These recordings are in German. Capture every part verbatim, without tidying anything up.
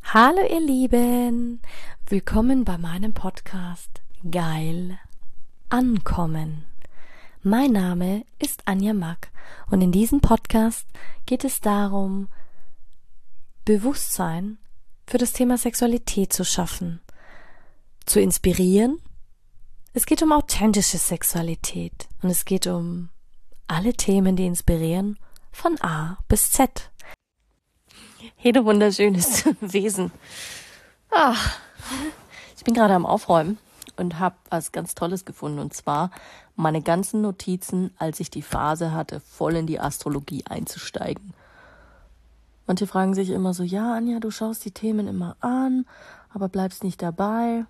Hallo ihr Lieben, willkommen bei meinem Podcast Geil Ankommen. Mein Name ist Anja Mack und in diesem Podcast geht es darum, Bewusstsein für das Thema Sexualität zu schaffen, zu inspirieren. Es geht um authentische Sexualität und es geht um alle Themen, die inspirieren, von A bis Z. Jede wunderschönes Wesen. Ach, ich bin gerade am Aufräumen und habe was ganz Tolles gefunden. Und zwar meine ganzen Notizen, als ich die Phase hatte, voll in die Astrologie einzusteigen. Manche fragen sich immer so, ja Anja, du schaust die Themen immer an, aber bleibst nicht dabei.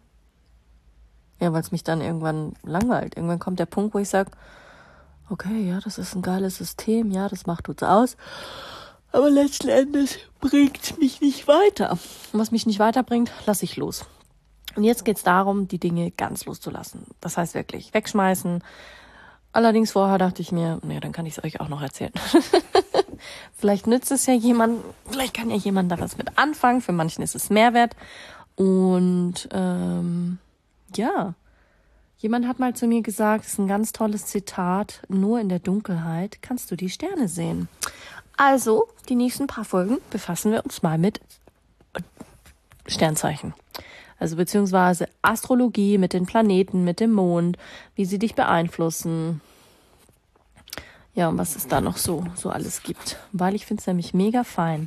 Ja, weil es mich dann irgendwann langweilt. Irgendwann kommt der Punkt, wo ich sage, okay, ja, das ist ein geiles System, ja, das macht uns aus. Aber letzten Endes bringt mich nicht weiter. Und was mich nicht weiterbringt, lasse ich los. Und jetzt geht es darum, die Dinge ganz loszulassen. Das heißt wirklich wegschmeißen. Allerdings vorher dachte ich mir, naja, dann kann ich es euch auch noch erzählen. Vielleicht nützt es ja jemand, vielleicht kann ja jemand da was mit anfangen. Für manchen ist es Mehrwert. Und ähm, ja, jemand hat mal zu mir gesagt, das ist ein ganz tolles Zitat, nur in der Dunkelheit kannst du die Sterne sehen. Also, die nächsten paar Folgen befassen wir uns mal mit Sternzeichen. Also beziehungsweise Astrologie mit den Planeten, mit dem Mond, wie sie dich beeinflussen. Ja, und was es da noch so, so alles gibt. Weil ich finde es nämlich mega fein.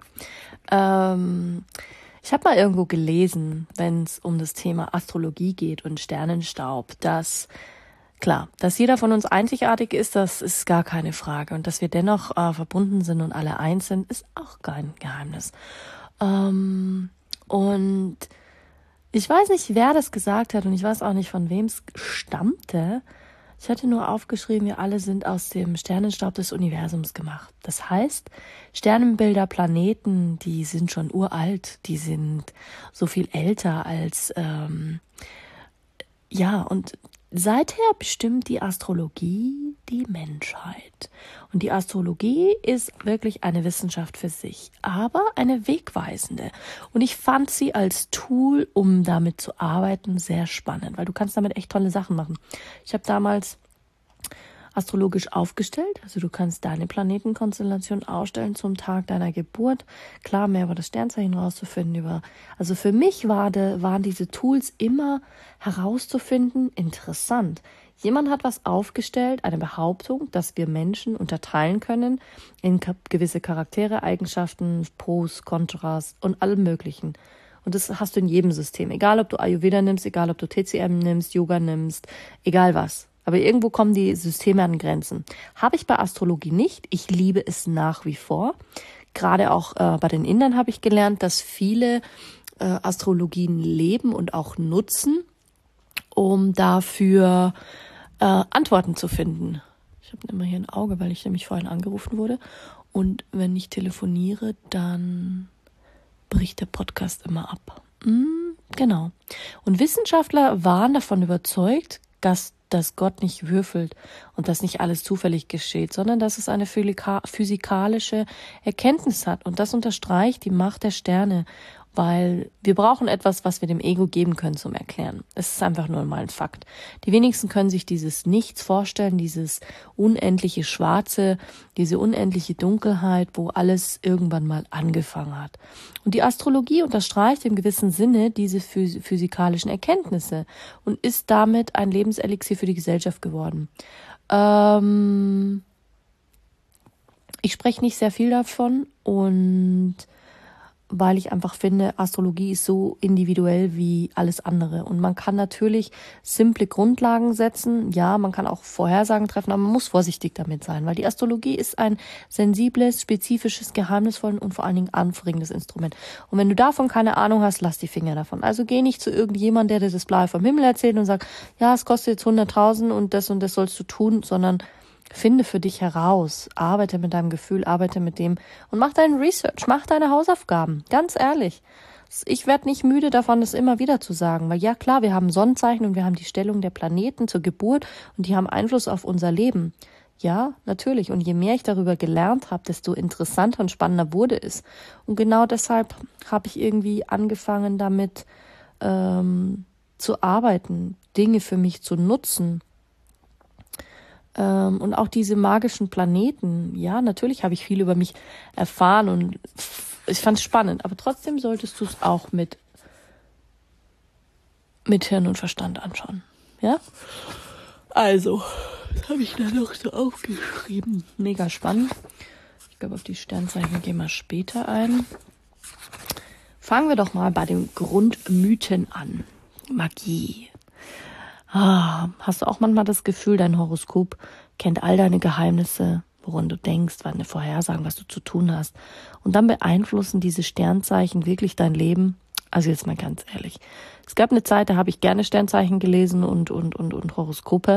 Ähm, ich habe mal irgendwo gelesen, wenn es um das Thema Astrologie geht und Sternenstaub, dass Klar, dass jeder von uns einzigartig ist, das ist gar keine Frage. Und dass wir dennoch äh, verbunden sind und alle eins sind, ist auch kein Geheimnis. Ähm, und ich weiß nicht, wer das gesagt hat und ich weiß auch nicht, von wem es stammte. Ich hatte nur aufgeschrieben, wir alle sind aus dem Sternenstaub des Universums gemacht. Das heißt, Sternenbilder, Planeten, die sind schon uralt, die sind so viel älter als, ähm, ja, und seither bestimmt die Astrologie die Menschheit. Und die Astrologie ist wirklich eine Wissenschaft für sich, aber eine wegweisende. Und ich fand sie als Tool, um damit zu arbeiten, sehr spannend, weil du kannst damit echt tolle Sachen machen. Ich habe damals astrologisch aufgestellt, also du kannst deine Planetenkonstellation ausstellen zum Tag deiner Geburt. Klar, mehr über das Sternzeichen rauszufinden. Über, also für mich war de, waren diese Tools immer herauszufinden, interessant. Jemand hat was aufgestellt, eine Behauptung, dass wir Menschen unterteilen können in gewisse Charaktere, Eigenschaften, Pros, Kontras und allem Möglichen. Und das hast du in jedem System. Egal, ob du Ayurveda nimmst, egal, ob du T C M nimmst, Yoga nimmst, egal was. Aber irgendwo kommen die Systeme an Grenzen. Habe ich bei Astrologie nicht. Ich liebe es nach wie vor. Gerade auch äh, bei den Indern habe ich gelernt, dass viele äh, Astrologien leben und auch nutzen, um dafür äh, Antworten zu finden. Ich habe immer hier ein Auge, weil ich nämlich vorhin angerufen wurde. Und wenn ich telefoniere, dann bricht der Podcast immer ab. Mm, genau. Und Wissenschaftler waren davon überzeugt, dass dass Gott nicht würfelt und dass nicht alles zufällig geschieht, sondern dass es eine physikalische Erkenntnis hat. Und das unterstreicht die Macht der Sterne, weil wir brauchen etwas, was wir dem Ego geben können zum Erklären. Es ist einfach nur mal ein Fakt. Die wenigsten können sich dieses Nichts vorstellen, dieses unendliche Schwarze, diese unendliche Dunkelheit, wo alles irgendwann mal angefangen hat. Und die Astrologie unterstreicht im gewissen Sinne diese physikalischen Erkenntnisse und ist damit ein Lebenselixier für die Gesellschaft geworden. Ähm, ich spreche nicht sehr viel davon und weil ich einfach finde, Astrologie ist so individuell wie alles andere. Und man kann natürlich simple Grundlagen setzen. Ja, man kann auch Vorhersagen treffen, aber man muss vorsichtig damit sein, weil die Astrologie ist ein sensibles, spezifisches, geheimnisvolles und vor allen Dingen anregendes Instrument. Und wenn du davon keine Ahnung hast, lass die Finger davon. Also geh nicht zu irgendjemandem, der dir das Blaue vom Himmel erzählt und sagt, ja, es kostet jetzt hunderttausend und das und das sollst du tun, sondern finde für dich heraus, arbeite mit deinem Gefühl, arbeite mit dem und mach deinen Research, mach deine Hausaufgaben, ganz ehrlich. Ich werde nicht müde davon, das immer wieder zu sagen, weil ja klar, wir haben Sonnenzeichen und wir haben die Stellung der Planeten zur Geburt und die haben Einfluss auf unser Leben. Ja, natürlich. Und je mehr ich darüber gelernt habe, desto interessanter und spannender wurde es. Und genau deshalb habe ich irgendwie angefangen, damit ähm, zu arbeiten, Dinge für mich zu nutzen. Ähm, und auch diese magischen Planeten. Ja, natürlich habe ich viel über mich erfahren und ich fand es spannend. Aber trotzdem solltest du es auch mit, mit Hirn und Verstand anschauen. Ja? Also, das habe ich da noch so aufgeschrieben. Mega spannend. Ich glaube, auf die Sternzeichen gehen wir später ein. Fangen wir doch mal bei den Grundmythen an. Magie. Ah, hast du auch manchmal das Gefühl, dein Horoskop kennt all deine Geheimnisse, woran du denkst, deine Vorhersagen, was du zu tun hast. Und dann beeinflussen diese Sternzeichen wirklich dein Leben? Also jetzt mal ganz ehrlich. Es gab eine Zeit, da habe ich gerne Sternzeichen gelesen und, und, und, und Horoskope.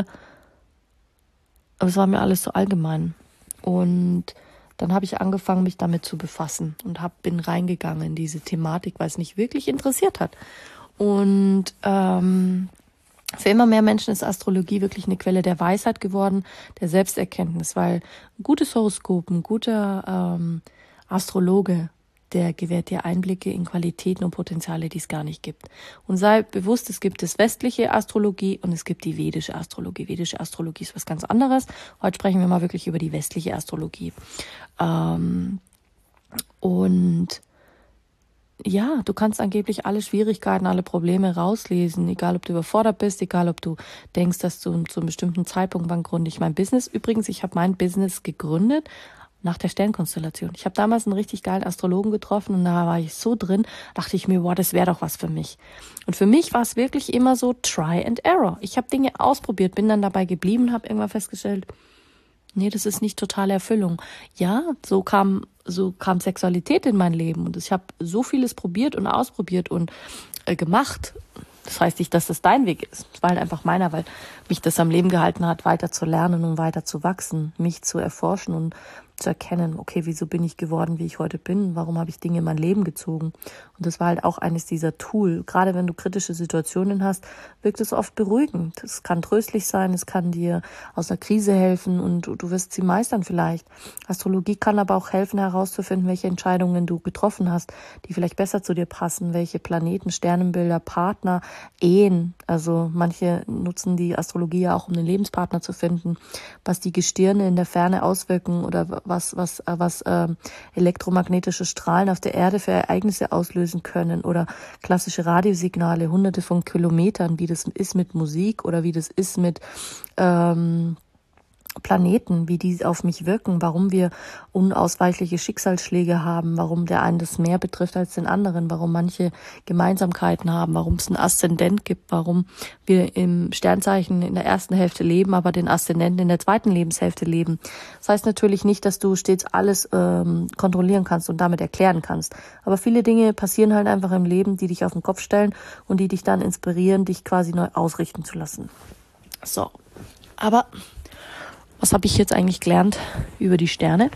Aber es war mir alles so allgemein. Und dann habe ich angefangen, mich damit zu befassen und hab, bin reingegangen in diese Thematik, weil es mich wirklich interessiert hat. Und ähm, für immer mehr Menschen ist Astrologie wirklich eine Quelle der Weisheit geworden, der Selbsterkenntnis, weil ein gutes Horoskop, ein guter ähm, Astrologe, der gewährt dir Einblicke in Qualitäten und Potenziale, die es gar nicht gibt. Und sei bewusst, es gibt das westliche Astrologie und es gibt die vedische Astrologie. Vedische Astrologie ist was ganz anderes. Heute sprechen wir mal wirklich über die westliche Astrologie. Ähm, und ja, du kannst angeblich alle Schwierigkeiten, alle Probleme rauslesen, egal ob du überfordert bist, egal ob du denkst, dass du zu einem bestimmten Zeitpunkt, wann gründe ich mein Business. Übrigens, ich habe mein Business gegründet nach der Sternkonstellation. Ich habe damals einen richtig geilen Astrologen getroffen und da war ich so drin, dachte ich mir, wow, das wäre doch was für mich. Und für mich war es wirklich immer so Try and Error. Ich habe Dinge ausprobiert, bin dann dabei geblieben und habe irgendwann festgestellt, nee, das ist nicht totale Erfüllung. Ja, so kam so kam Sexualität in mein Leben und ich habe so vieles probiert und ausprobiert und äh, gemacht. Das heißt nicht, dass das dein Weg ist. Es war halt einfach meiner, weil mich das am Leben gehalten hat, weiter zu lernen und weiter zu wachsen, mich zu erforschen und zu erkennen, okay, wieso bin ich geworden, wie ich heute bin? Warum habe ich Dinge in mein Leben gezogen? Und das war halt auch eines dieser Tool. Gerade wenn du kritische Situationen hast, wirkt es oft beruhigend. Es kann tröstlich sein, es kann dir aus einer Krise helfen und du wirst sie meistern vielleicht. Astrologie kann aber auch helfen, herauszufinden, welche Entscheidungen du getroffen hast, die vielleicht besser zu dir passen, welche Planeten, Sternenbilder, Partner, Ehen. Also manche nutzen die Astrologie ja auch, um einen Lebenspartner zu finden, was die Gestirne in der Ferne auswirken oder was was was äh, elektromagnetische Strahlen auf der Erde für Ereignisse auslösen können oder klassische Radiosignale, hunderte von Kilometern, wie das ist mit Musik oder wie das ist mit ähm, Planeten, wie die auf mich wirken, warum wir unausweichliche Schicksalsschläge haben, warum der einen das mehr betrifft als den anderen, warum manche Gemeinsamkeiten haben, warum es einen Aszendent gibt, warum wir im Sternzeichen in der ersten Hälfte leben, aber den Aszendenten in der zweiten Lebenshälfte leben. Das heißt natürlich nicht, dass du stets alles ähm, kontrollieren kannst und damit erklären kannst, aber viele Dinge passieren halt einfach im Leben, die dich auf den Kopf stellen und die dich dann inspirieren, dich quasi neu ausrichten zu lassen. So, aber was habe ich jetzt eigentlich gelernt über die Sterne?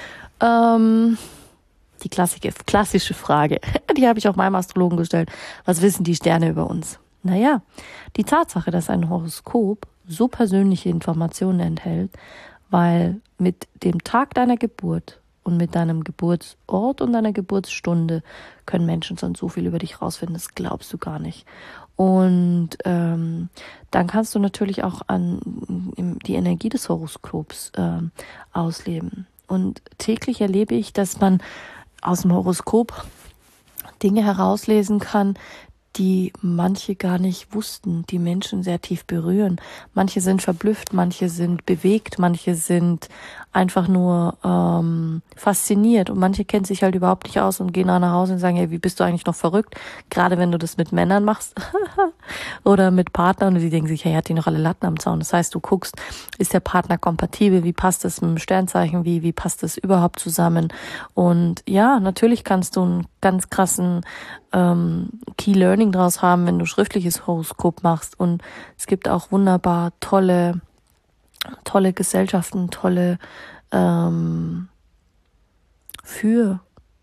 Ähm, die klassische, klassische Frage, die habe ich auch meinem Astrologen gestellt. Was wissen die Sterne über uns? Naja, die Tatsache, dass ein Horoskop so persönliche Informationen enthält, weil mit dem Tag deiner Geburt und mit deinem Geburtsort und deiner Geburtsstunde können Menschen schon so viel über dich rausfinden, das glaubst du gar nicht. Und ähm, dann kannst du natürlich auch an die Energie des Horoskops ähm, ausleben. Und täglich erlebe ich, dass man aus dem Horoskop Dinge herauslesen kann, die manche gar nicht wussten, die Menschen sehr tief berühren. Manche sind verblüfft, manche sind bewegt, manche sind einfach nur ähm, fasziniert und manche kennen sich halt überhaupt nicht aus und gehen nach Hause und sagen, hey, wie bist du eigentlich noch verrückt? Gerade wenn du das mit Männern machst oder mit Partnern und die denken sich, hey, hat die noch alle Latten am Zaun. Das heißt, du guckst, ist der Partner kompatibel? Wie passt das mit dem Sternzeichen? Wie, wie passt das überhaupt zusammen? Und ja, natürlich kannst du einen ganz krassen ähm, Key Learning draus haben, wenn du schriftliches Horoskop machst. Und es gibt auch wunderbar tolle, tolle Gesellschaften, tolle ähm, für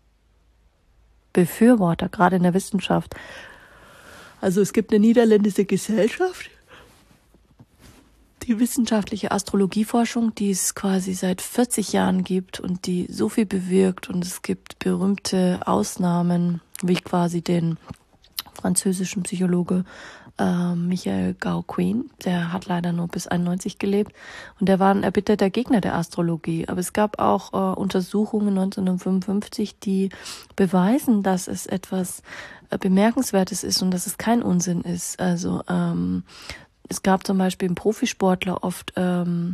Befürworter, gerade in der Wissenschaft. Also es gibt eine niederländische Gesellschaft, die wissenschaftliche Astrologieforschung, die es quasi seit vierzig Jahren gibt und die so viel bewirkt, und es gibt berühmte Ausnahmen, wie quasi den französischen Psychologe äh, Michael Gauquin, der hat leider nur bis einundneunzig gelebt und der war ein erbitterter Gegner der Astrologie. Aber es gab auch äh, Untersuchungen neunzehnhundertfünfundfünfzig, die beweisen, dass es etwas äh, Bemerkenswertes ist und dass es kein Unsinn ist. Also ähm, es gab zum Beispiel im Profisportler oft ähm,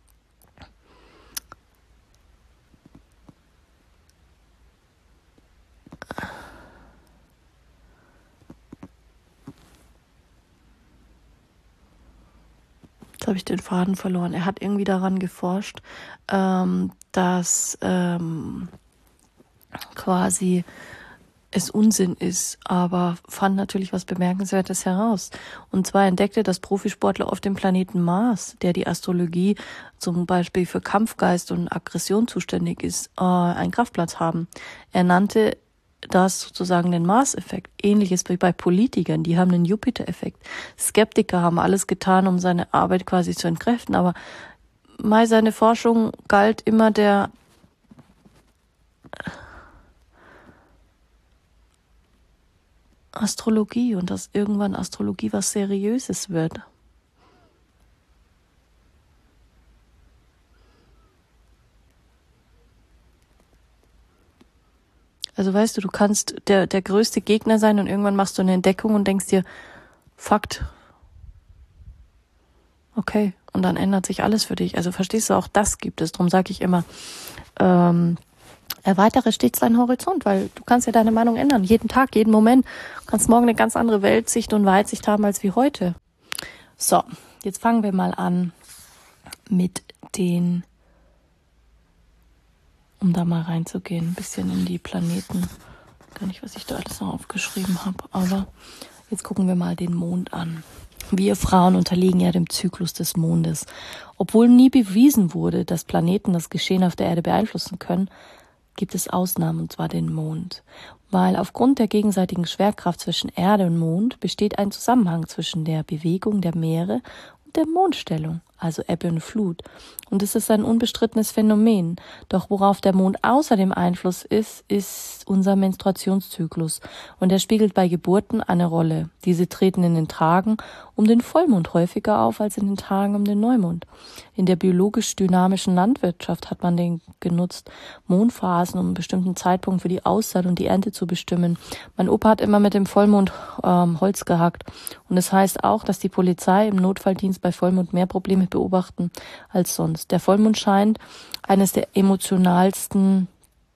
Jetzt habe ich den Faden verloren. Er hat irgendwie daran geforscht, ähm, dass ähm, quasi es Unsinn ist, aber fand natürlich was Bemerkenswertes heraus. Und zwar entdeckte das Profisportler auf dem Planeten Mars, der die Astrologie zum Beispiel für Kampfgeist und Aggression zuständig ist, äh, einen Kraftplatz haben. Er nannte das sozusagen den Mars-Effekt. Ähnliches wie bei Politikern, die haben den Jupiter-Effekt. Skeptiker haben alles getan, um seine Arbeit quasi zu entkräften, aber Mai, seine Forschung galt immer der Astrologie und dass irgendwann Astrologie was Seriöses wird. Also weißt du, du kannst der, der größte Gegner sein und irgendwann machst du eine Entdeckung und denkst dir, Fakt. Okay, und dann ändert sich alles für dich. Also verstehst du, auch das gibt es. Darum sage ich immer, ähm, erweitere stets deinen Horizont, weil du kannst ja deine Meinung ändern. Jeden Tag, jeden Moment. Du kannst morgen eine ganz andere Weltsicht und Weitsicht haben als wie heute. So, jetzt fangen wir mal an mit den, um da mal reinzugehen, ein bisschen in die Planeten. Gar nicht, was ich da alles noch aufgeschrieben habe, aber jetzt gucken wir mal den Mond an. Wir Frauen unterliegen ja dem Zyklus des Mondes. Obwohl nie bewiesen wurde, dass Planeten das Geschehen auf der Erde beeinflussen können, gibt es Ausnahmen, und zwar den Mond. Weil aufgrund der gegenseitigen Schwerkraft zwischen Erde und Mond besteht ein Zusammenhang zwischen der Bewegung der Meere und der Mondstellung, also Ebbe und Flut. Und es ist ein unbestrittenes Phänomen. Doch worauf der Mond außerdem Einfluss ist, ist unser Menstruationszyklus. Und er spiegelt bei Geburten eine Rolle. Diese treten in den Tagen um den Vollmond häufiger auf als in den Tagen um den Neumond. In der biologisch dynamischen Landwirtschaft hat man den genutzt, Mondphasen um einen bestimmten Zeitpunkt für die Aussaat und die Ernte zu bestimmen. Mein Opa hat immer mit dem Vollmond ähm, Holz gehackt. Und es heißt auch, dass die Polizei im Notfalldienst bei Vollmond mehr Probleme beobachten als sonst. Der Vollmond scheint eines der emotionalsten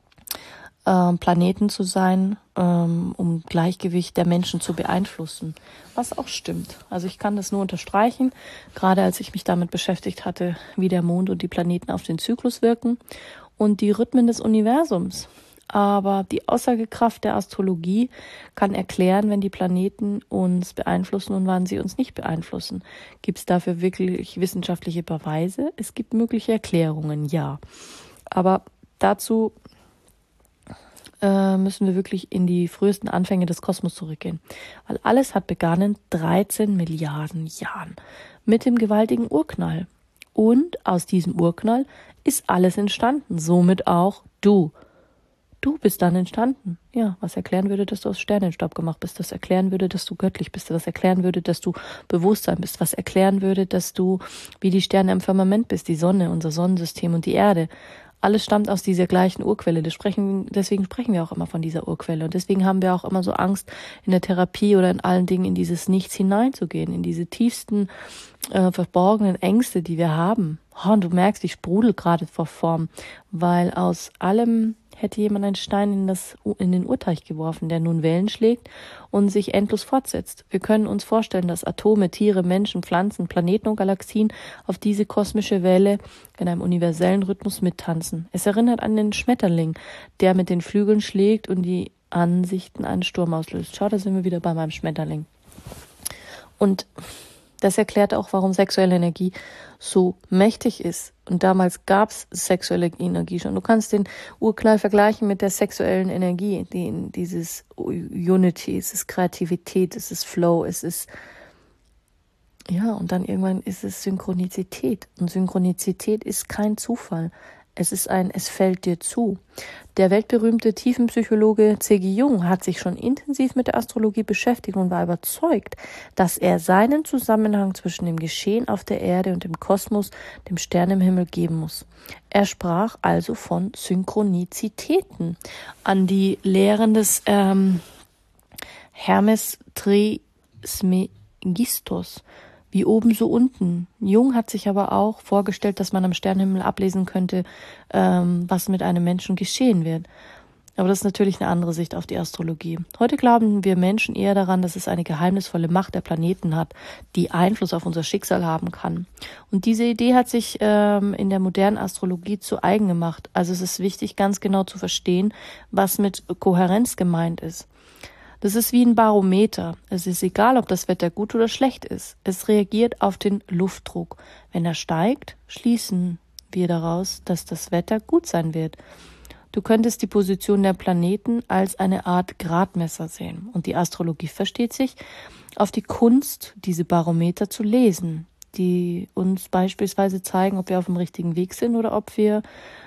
äh, Planeten zu sein, ähm, um Gleichgewicht der Menschen zu beeinflussen. Was auch stimmt. Also ich kann das nur unterstreichen, gerade als ich mich damit beschäftigt hatte, wie der Mond und die Planeten auf den Zyklus wirken und die Rhythmen des Universums. Aber die Aussagekraft der Astrologie kann erklären, wenn die Planeten uns beeinflussen und wann sie uns nicht beeinflussen. Gibt es dafür wirklich wissenschaftliche Beweise? Es gibt mögliche Erklärungen, ja. Aber dazu äh, müssen wir wirklich in die frühesten Anfänge des Kosmos zurückgehen. Weil alles hat begonnen dreizehn Milliarden Jahren mit dem gewaltigen Urknall. Und aus diesem Urknall ist alles entstanden, somit auch du. Du bist dann entstanden. Ja, was erklären würde, dass du aus Sternenstaub gemacht bist. Das erklären würde, dass du göttlich bist. Was erklären würde, dass du Bewusstsein bist. Was erklären würde, dass du wie die Sterne im Firmament bist, die Sonne, unser Sonnensystem und die Erde. Alles stammt aus dieser gleichen Urquelle. Das sprechen, deswegen sprechen wir auch immer von dieser Urquelle. Und deswegen haben wir auch immer so Angst, in der Therapie oder in allen Dingen in dieses Nichts hineinzugehen, in diese tiefsten, äh, verborgenen Ängste, die wir haben. Oh, und du merkst, ich sprudel gerade vor Form, weil aus allem hätte jemand einen Stein in, das, in den Urteich geworfen, der nun Wellen schlägt und sich endlos fortsetzt. Wir können uns vorstellen, dass Atome, Tiere, Menschen, Pflanzen, Planeten und Galaxien auf diese kosmische Welle in einem universellen Rhythmus mittanzen. Es erinnert an den Schmetterling, der mit den Flügeln schlägt und die Ansichten einen Sturm auslöst. Schau, da sind wir wieder bei meinem Schmetterling. Und das erklärt auch, warum sexuelle Energie so mächtig ist. Und damals gab es sexuelle Energie schon. Du kannst den Urknall vergleichen mit der sexuellen Energie. Die, dieses Unity, es ist Kreativität, es ist Flow, es ist Ja, und dann irgendwann ist es Synchronizität. Und Synchronizität ist kein Zufall. Es ist ein, es fällt dir zu. Der weltberühmte Tiefenpsychologe C G Jung hat sich schon intensiv mit der Astrologie beschäftigt und war überzeugt, dass er seinen Zusammenhang zwischen dem Geschehen auf der Erde und dem Kosmos, dem Sternenhimmel geben muss. Er sprach also von Synchronizitäten. An die Lehren des ähm, Hermes Trismegistos. Wie oben, so unten. Jung hat sich aber auch vorgestellt, dass man am Sternenhimmel ablesen könnte, ähm, was mit einem Menschen geschehen wird. Aber das ist natürlich eine andere Sicht auf die Astrologie. Heute glauben wir Menschen eher daran, dass es eine geheimnisvolle Macht der Planeten hat, die Einfluss auf unser Schicksal haben kann. Und diese Idee hat sich ähm, in der modernen Astrologie zu eigen gemacht. Also es ist wichtig, ganz genau zu verstehen, was mit Kohärenz gemeint ist. Das ist wie ein Barometer. Es ist egal, ob das Wetter gut oder schlecht ist. Es reagiert auf den Luftdruck. Wenn er steigt, schließen wir daraus, dass das Wetter gut sein wird. Du könntest die Position der Planeten als eine Art Gradmesser sehen. Und die Astrologie versteht sich auf die Kunst, diese Barometer zu lesen, die uns beispielsweise zeigen, ob wir auf dem richtigen Weg sind oder ob wir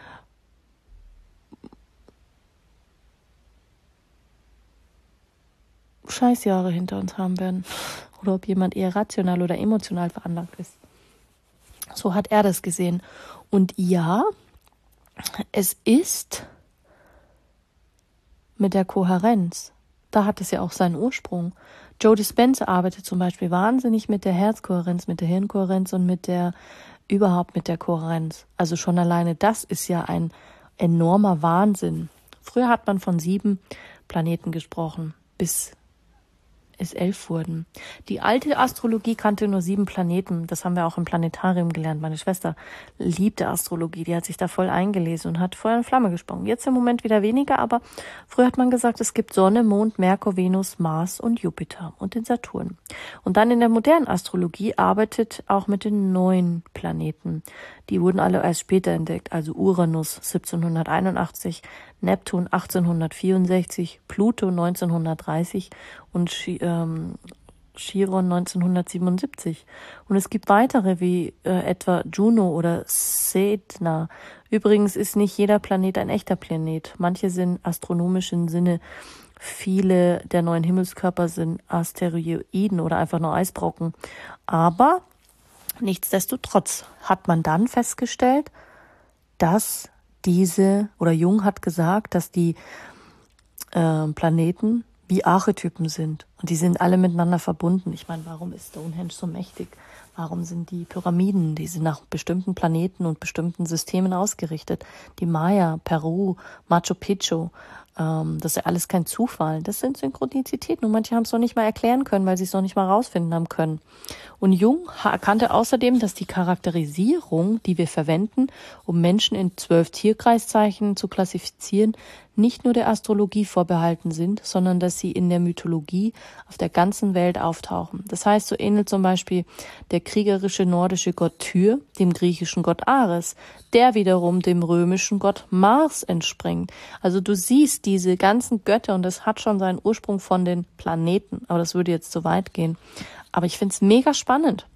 Scheißjahre hinter uns haben werden. Oder ob jemand eher rational oder emotional veranlagt ist. So hat er das gesehen. Und ja, es ist mit der Kohärenz. Da hat es ja auch seinen Ursprung. Joe Dispenza arbeitet zum Beispiel wahnsinnig mit der Herzkohärenz, mit der Hirnkohärenz und mit der, überhaupt mit der Kohärenz. Also schon alleine das ist ja ein enormer Wahnsinn. Früher hat man von sieben Planeten gesprochen, bis es elf wurden. Die alte Astrologie kannte nur sieben Planeten. Das haben wir auch im Planetarium gelernt. Meine Schwester liebte Astrologie. Die hat sich da voll eingelesen und hat Feuer und Flamme gesprungen. Jetzt im Moment wieder weniger, aber früher hat man gesagt, es gibt Sonne, Mond, Merkur, Venus, Mars und Jupiter und den Saturn. Und dann in der modernen Astrologie arbeitet auch mit den neuen Planeten. Die wurden alle erst später entdeckt, also Uranus siebzehnhunderteinundachtzig, Neptun achtzehnhundertvierundsechzig, Pluto neunzehnhundertdreißig und ähm, Chiron neunzehnhundertsiebenundsiebzig. Und es gibt weitere wie äh, etwa Juno oder Sedna. Übrigens ist nicht jeder Planet ein echter Planet. Manche sind astronomisch im Sinne, viele der neuen Himmelskörper sind Asteroiden oder einfach nur Eisbrocken. Aber nichtsdestotrotz hat man dann festgestellt, dass diese, oder Jung hat gesagt, dass die äh, Planeten wie Archetypen sind. Und die sind alle miteinander verbunden. Ich meine, warum ist Stonehenge so mächtig? Warum sind die Pyramiden, die sind nach bestimmten Planeten und bestimmten Systemen ausgerichtet? Die Maya, Peru, Machu Picchu, ähm, das ist ja alles kein Zufall. Das sind Synchronizitäten und manche haben es noch nicht mal erklären können, weil sie es noch nicht mal rausfinden haben können. Und Jung erkannte außerdem, dass die Charakterisierung, die wir verwenden, um Menschen in zwölf Tierkreiszeichen zu klassifizieren, nicht nur der Astrologie vorbehalten sind, sondern dass sie in der Mythologie auf der ganzen Welt auftauchen. Das heißt, so ähnelt zum Beispiel der kriegerische nordische Gott Tyr dem griechischen Gott Ares, der wiederum dem römischen Gott Mars entspringt. Also du siehst diese ganzen Götter und das hat schon seinen Ursprung von den Planeten, aber das würde jetzt zu weit gehen. Aber ich finde es mega spannend.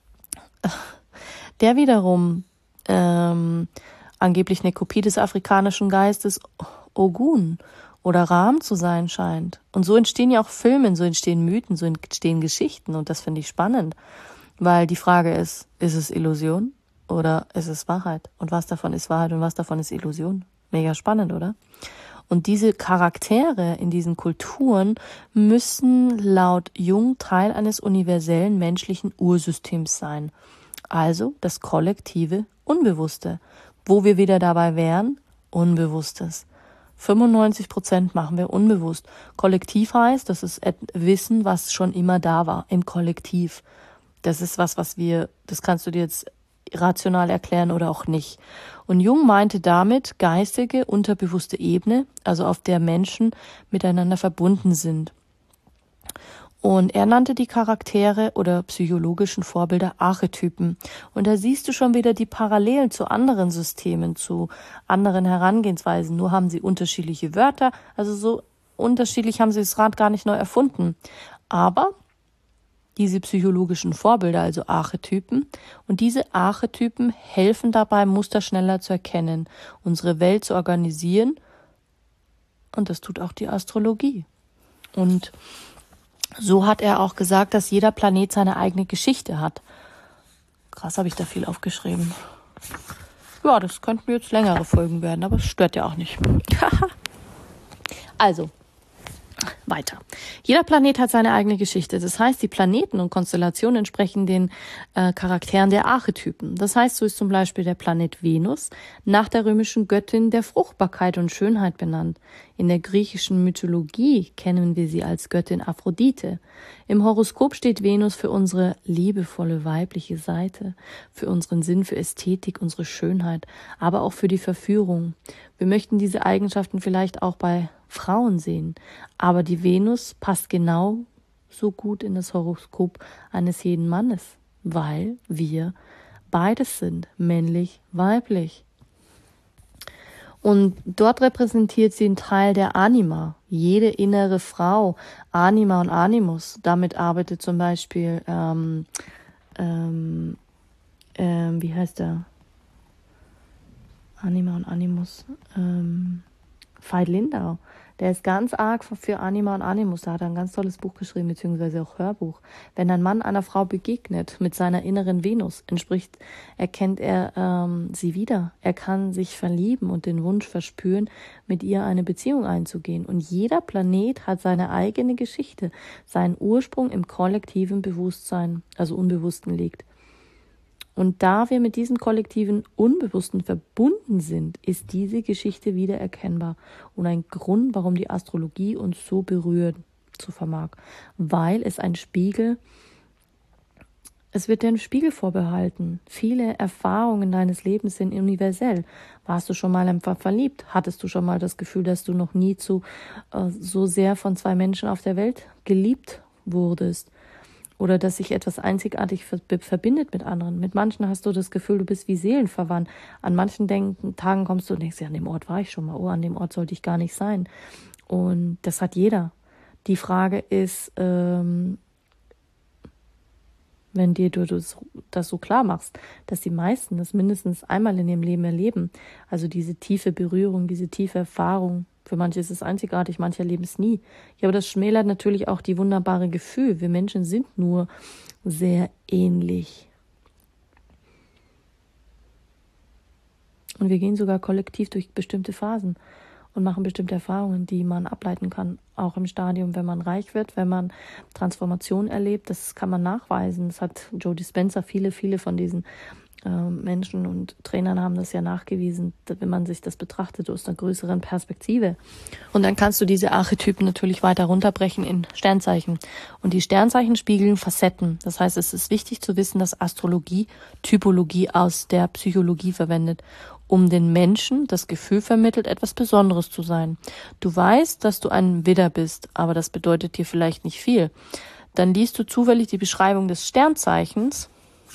Der wiederum ähm, angeblich eine Kopie des afrikanischen Geistes Ogun oder Ram zu sein scheint. Und so entstehen ja auch Filme, so entstehen Mythen, so entstehen Geschichten und das finde ich spannend, weil die Frage ist, ist es Illusion oder ist es Wahrheit? Und was davon ist Wahrheit und was davon ist Illusion? Mega spannend, oder? Und diese Charaktere in diesen Kulturen müssen laut Jung Teil eines universellen menschlichen Ursystems sein. Also das kollektive Unbewusste. Wo wir wieder dabei wären, Unbewusstes. fünfundneunzig Prozent machen wir unbewusst. Kollektiv heißt, das ist Wissen, was schon immer da war, im Kollektiv. Das ist was, was wir, das kannst du dir jetzt rational erklären oder auch nicht. Und Jung meinte damit geistige, unterbewusste Ebene, also auf der Menschen miteinander verbunden sind. Und er nannte die Charaktere oder psychologischen Vorbilder Archetypen. Und da siehst du schon wieder die Parallelen zu anderen Systemen, zu anderen Herangehensweisen. Nur haben sie unterschiedliche Wörter, also so unterschiedlich haben sie das Rad gar nicht neu erfunden. Aber diese psychologischen Vorbilder, also Archetypen. Und diese Archetypen helfen dabei, Muster schneller zu erkennen, unsere Welt zu organisieren. Und das tut auch die Astrologie. Und so hat er auch gesagt, dass jeder Planet seine eigene Geschichte hat. Krass, habe ich da viel aufgeschrieben. Ja, das könnten jetzt längere Folgen werden, aber es stört ja auch nicht. Also, weiter. Jeder Planet hat seine eigene Geschichte. Das heißt, die Planeten und Konstellationen entsprechen den äh, Charakteren der Archetypen. Das heißt, so ist zum Beispiel der Planet Venus nach der römischen Göttin der Fruchtbarkeit und Schönheit benannt. In der griechischen Mythologie kennen wir sie als Göttin Aphrodite. Im Horoskop steht Venus für unsere liebevolle weibliche Seite, für unseren Sinn für Ästhetik, unsere Schönheit, aber auch für die Verführung. Wir möchten diese Eigenschaften vielleicht auch bei Frauen sehen, aber die Venus passt genau so gut in das Horoskop eines jeden Mannes, weil wir beides sind, männlich, weiblich. Und dort repräsentiert sie einen Teil der Anima, jede innere Frau, Anima und Animus. Damit arbeitet zum Beispiel, ähm, ähm, ähm, wie heißt der? Anima und Animus, ähm, Veit Lindau. Der ist ganz arg für Anima und Animus. Da hat er ein ganz tolles Buch geschrieben, beziehungsweise auch Hörbuch. Wenn ein Mann einer Frau begegnet mit seiner inneren Venus, entspricht, erkennt er ähm, sie wieder. Er kann sich verlieben und den Wunsch verspüren, mit ihr eine Beziehung einzugehen. Und jeder Planet hat seine eigene Geschichte, seinen Ursprung im kollektiven Bewusstsein, also Unbewussten liegt. Und da wir mit diesem kollektiven Unbewussten verbunden sind, ist diese Geschichte wieder erkennbar und ein Grund, warum die Astrologie uns so berührt zu vermag, weil es ein Spiegel, es wird dir ein Spiegel vorbehalten. Viele Erfahrungen deines Lebens sind universell. Warst du schon mal einfach verliebt? Hattest du schon mal das Gefühl, dass du noch nie zu, äh, so sehr von zwei Menschen auf der Welt geliebt wurdest? Oder dass sich etwas einzigartig verbindet mit anderen. Mit manchen hast du das Gefühl, du bist wie seelenverwandt. An manchen denken, Tagen kommst du und denkst, ja, an dem Ort war ich schon mal. Oh, an dem Ort sollte ich gar nicht sein. Und das hat jeder. Die Frage ist, ähm, wenn dir du das, das so klar machst, dass die meisten das mindestens einmal in ihrem Leben erleben. Also diese tiefe Berührung, diese tiefe Erfahrung. Für manche ist es einzigartig, manche erleben es nie. Ja, aber das schmälert natürlich auch die wunderbare Gefühl. Wir Menschen sind nur sehr ähnlich. Und wir gehen sogar kollektiv durch bestimmte Phasen und machen bestimmte Erfahrungen, die man ableiten kann. Auch im Stadium, wenn man reich wird, wenn man Transformation erlebt, das kann man nachweisen. Das hat Joe Dispenza, viele, viele von diesen Menschen und Trainern haben das ja nachgewiesen, wenn man sich das betrachtet aus einer größeren Perspektive. Und dann kannst du diese Archetypen natürlich weiter runterbrechen in Sternzeichen. Und die Sternzeichen spiegeln Facetten. Das heißt, es ist wichtig zu wissen, dass Astrologie Typologie aus der Psychologie verwendet, um den Menschen das Gefühl vermittelt, etwas Besonderes zu sein. Du weißt, dass du ein Widder bist, aber das bedeutet dir vielleicht nicht viel. Dann liest du zufällig die Beschreibung des Sternzeichens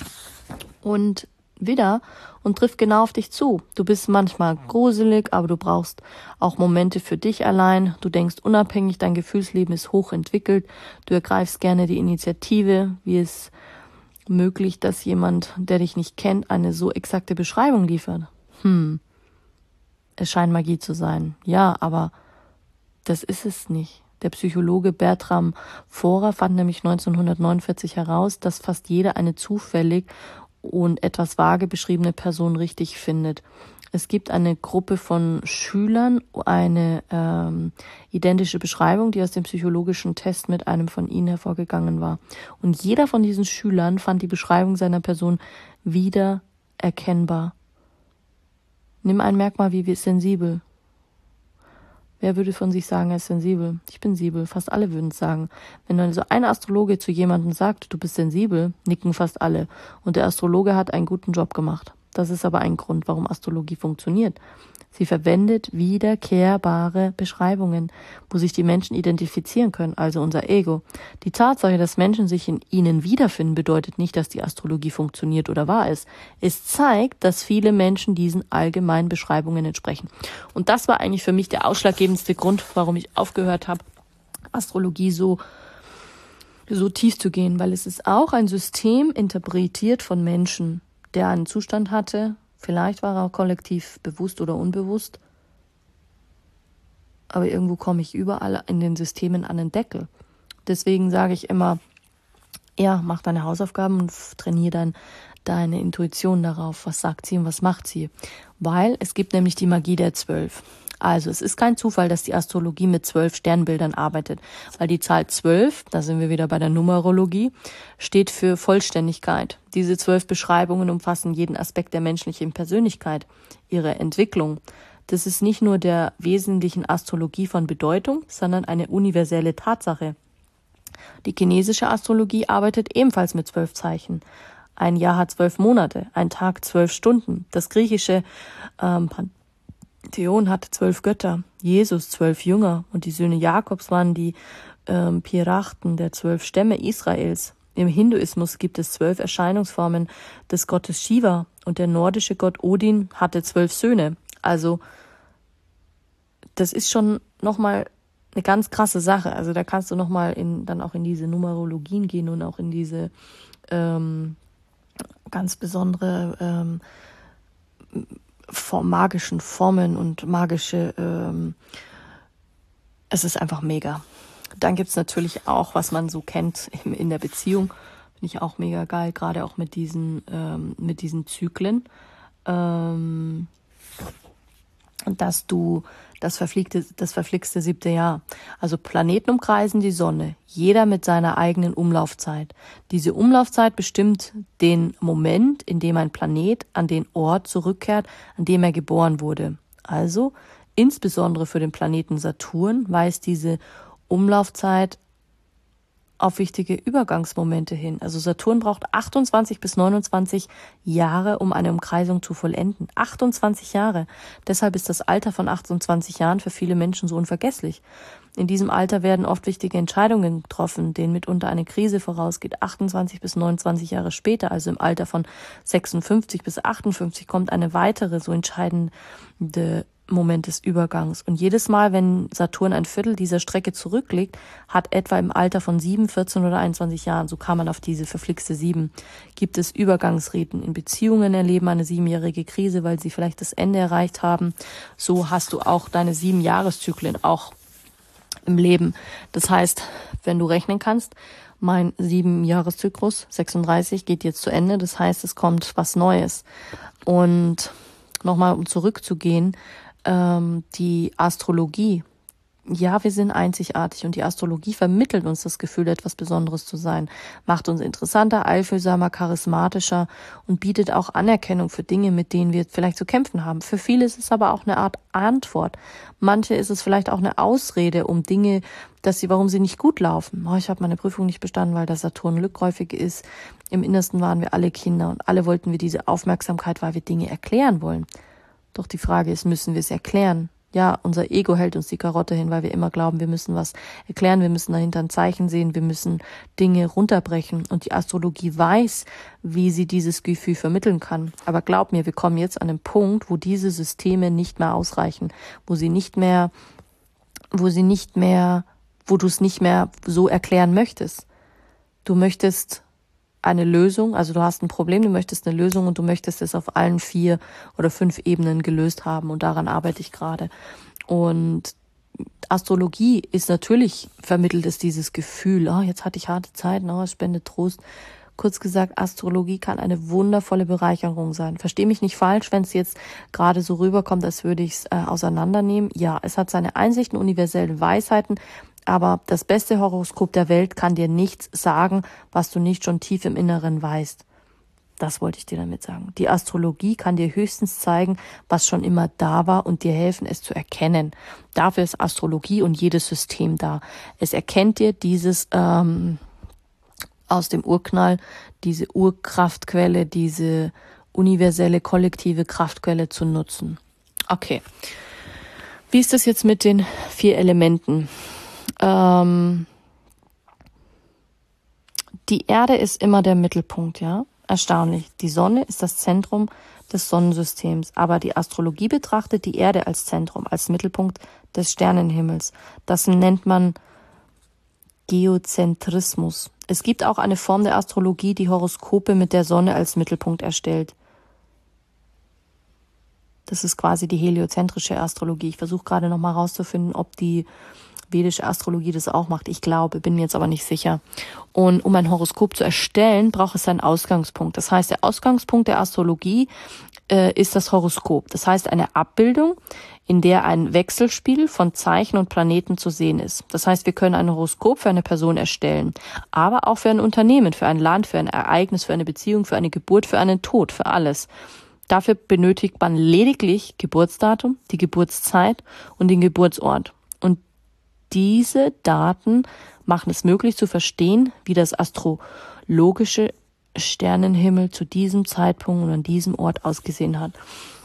und Widder und trifft genau auf dich zu. Du bist manchmal gruselig, aber du brauchst auch Momente für dich allein. Du denkst unabhängig, dein Gefühlsleben ist hochentwickelt. Du ergreifst gerne die Initiative. Wie ist möglich, dass jemand, der dich nicht kennt, eine so exakte Beschreibung liefert? Hm, es scheint Magie zu sein. Ja, aber das ist es nicht. Der Psychologe Bertram Forer fand nämlich neunzehnhundertneunundvierzig heraus, dass fast jeder eine zufällig und etwas vage beschriebene Person richtig findet. Es gibt eine Gruppe von Schülern, eine ähm, identische Beschreibung, die aus dem psychologischen Test mit einem von ihnen hervorgegangen war. Und jeder von diesen Schülern fand die Beschreibung seiner Person wieder erkennbar. Nimm ein Merkmal wie sensibel. Wer würde von sich sagen, er ist sensibel? Ich bin sensibel. Fast alle würden es sagen. Wenn also ein Astrologe zu jemandem sagt, du bist sensibel, nicken fast alle. Und der Astrologe hat einen guten Job gemacht. Das ist aber ein Grund, warum Astrologie funktioniert. Sie verwendet wiederkehrbare Beschreibungen, wo sich die Menschen identifizieren können, also unser Ego. Die Tatsache, dass Menschen sich in ihnen wiederfinden, bedeutet nicht, dass die Astrologie funktioniert oder wahr ist. Es zeigt, dass viele Menschen diesen allgemeinen Beschreibungen entsprechen. Und das war eigentlich für mich der ausschlaggebendste Grund, warum ich aufgehört habe, Astrologie so so tief zu gehen, weil es ist auch ein System interpretiert von Menschen, der einen Zustand hatte, vielleicht war er kollektiv bewusst oder unbewusst, aber irgendwo komme ich überall in den Systemen an den Deckel. Deswegen sage ich immer, ja, mach deine Hausaufgaben und trainiere dein, deine Intuition darauf, was sagt sie und was macht sie. Weil es gibt nämlich die Magie der Zwölf. Also es ist kein Zufall, dass die Astrologie mit zwölf Sternbildern arbeitet, weil die Zahl zwölf, da sind wir wieder bei der Numerologie, steht für Vollständigkeit. Diese zwölf Beschreibungen umfassen jeden Aspekt der menschlichen Persönlichkeit, ihre Entwicklung. Das ist nicht nur der wesentlichen Astrologie von Bedeutung, sondern eine universelle Tatsache. Die chinesische Astrologie arbeitet ebenfalls mit zwölf Zeichen. Ein Jahr hat zwölf Monate, ein Tag zwölf Stunden. Das griechische ähm, Pantheon hatte zwölf Götter, Jesus zwölf Jünger und die Söhne Jakobs waren die ähm, Pirachten der zwölf Stämme Israels. Im Hinduismus gibt es zwölf Erscheinungsformen des Gottes Shiva und der nordische Gott Odin hatte zwölf Söhne. Also das ist schon nochmal eine ganz krasse Sache. Also da kannst du nochmal in, dann auch in diese Numerologien gehen und auch in diese ähm, ganz besondere ähm, magischen Formen und magische, ähm, es ist einfach mega. Dann gibt's natürlich auch, was man so kennt in, in der Beziehung, finde ich auch mega geil, gerade auch mit diesen, ähm, mit diesen Zyklen, ähm, dass du das verfliegte, das verflixte siebte Jahr. Also Planeten umkreisen die Sonne, jeder mit seiner eigenen Umlaufzeit. Diese Umlaufzeit bestimmt den Moment, in dem ein Planet an den Ort zurückkehrt, an dem er geboren wurde. Also insbesondere für den Planeten Saturn weist diese Umlaufzeit auf wichtige Übergangsmomente hin. Also Saturn braucht achtundzwanzig bis neunundzwanzig Jahre, um eine Umkreisung zu vollenden. achtundzwanzig Jahre. Deshalb ist das Alter von achtundzwanzig Jahren für viele Menschen so unvergesslich. In diesem Alter werden oft wichtige Entscheidungen getroffen, denen mitunter eine Krise vorausgeht. achtundzwanzig bis neunundzwanzig Jahre später, also im Alter von sechsundfünfzig bis achtundfünfzig, kommt eine weitere so entscheidende Moment des Übergangs. Und jedes Mal, wenn Saturn ein Viertel dieser Strecke zurücklegt, hat etwa im Alter von sieben, vierzehn oder einundzwanzig Jahren, so kam man auf diese verflixte sieben, gibt es Übergangsriten. In Beziehungen erleben eine siebenjährige Krise, weil sie vielleicht das Ende erreicht haben. So hast du auch deine sieben Jahreszyklen auch im Leben. Das heißt, wenn du rechnen kannst, mein sieben Jahreszyklus, sechsunddreißig, geht jetzt zu Ende. Das heißt, es kommt was Neues. Und nochmal, um zurückzugehen, die Astrologie, ja, wir sind einzigartig und die Astrologie vermittelt uns das Gefühl, etwas Besonderes zu sein, macht uns interessanter, einfühlsamer, charismatischer und bietet auch Anerkennung für Dinge, mit denen wir vielleicht zu kämpfen haben. Für viele ist es aber auch eine Art Antwort. Manche ist es vielleicht auch eine Ausrede, um Dinge, dass sie, warum sie nicht gut laufen. Oh, ich habe meine Prüfung nicht bestanden, weil der Saturn rückläufig ist. Im Innersten waren wir alle Kinder und alle wollten wir diese Aufmerksamkeit, weil wir Dinge erklären wollen. Doch die Frage ist, müssen wir es erklären? Ja, unser Ego hält uns die Karotte hin, weil wir immer glauben, wir müssen was erklären, wir müssen dahinter ein Zeichen sehen, wir müssen Dinge runterbrechen. Und die Astrologie weiß, wie sie dieses Gefühl vermitteln kann. Aber glaub mir, wir kommen jetzt an den Punkt, wo diese Systeme nicht mehr ausreichen, wo sie nicht mehr, wo sie nicht mehr, wo du es nicht mehr so erklären möchtest. Du möchtest eine Lösung, also du hast ein Problem, du möchtest eine Lösung und du möchtest es auf allen vier oder fünf Ebenen gelöst haben und daran arbeite ich gerade. Und Astrologie ist natürlich, vermittelt es dieses Gefühl, oh, jetzt hatte ich harte Zeiten, oh, es spendet Trost. Kurz gesagt, Astrologie kann eine wundervolle Bereicherung sein. Versteh mich nicht falsch, wenn es jetzt gerade so rüberkommt, als würde ich es äh, auseinandernehmen. Ja, es hat seine Einsichten, universellen Weisheiten, aber das beste Horoskop der Welt kann dir nichts sagen, was du nicht schon tief im Inneren weißt. Das wollte ich dir damit sagen. Die Astrologie kann dir höchstens zeigen, was schon immer da war und dir helfen, es zu erkennen. Dafür ist Astrologie und jedes System da. Es erkennt dir dieses ähm, aus dem Urknall, diese Urkraftquelle, diese universelle kollektive Kraftquelle zu nutzen. Okay. Wie ist das jetzt mit den vier Elementen? Ähm, die Erde ist immer der Mittelpunkt, ja. Erstaunlich. Die Sonne ist das Zentrum des Sonnensystems, aber die Astrologie betrachtet die Erde als Zentrum, als Mittelpunkt des Sternenhimmels. Das nennt man Geozentrismus. Es gibt auch eine Form der Astrologie, die Horoskope mit der Sonne als Mittelpunkt erstellt. Das ist quasi die heliozentrische Astrologie. Ich versuche gerade noch mal rauszufinden, ob die vedische Astrologie das auch macht. Ich glaube, bin mir jetzt aber nicht sicher. Und um ein Horoskop zu erstellen, braucht es einen Ausgangspunkt. Das heißt, der Ausgangspunkt der Astrologie äh, ist das Horoskop. Das heißt, eine Abbildung, in der ein Wechselspiel von Zeichen und Planeten zu sehen ist. Das heißt, wir können ein Horoskop für eine Person erstellen, aber auch für ein Unternehmen, für ein Land, für ein Ereignis, für eine Beziehung, für eine Geburt, für einen Tod, für alles. Dafür benötigt man lediglich Geburtsdatum, die Geburtszeit und den Geburtsort. Und diese Daten machen es möglich zu verstehen, wie das astrologische Sternenhimmel zu diesem Zeitpunkt und an diesem Ort ausgesehen hat.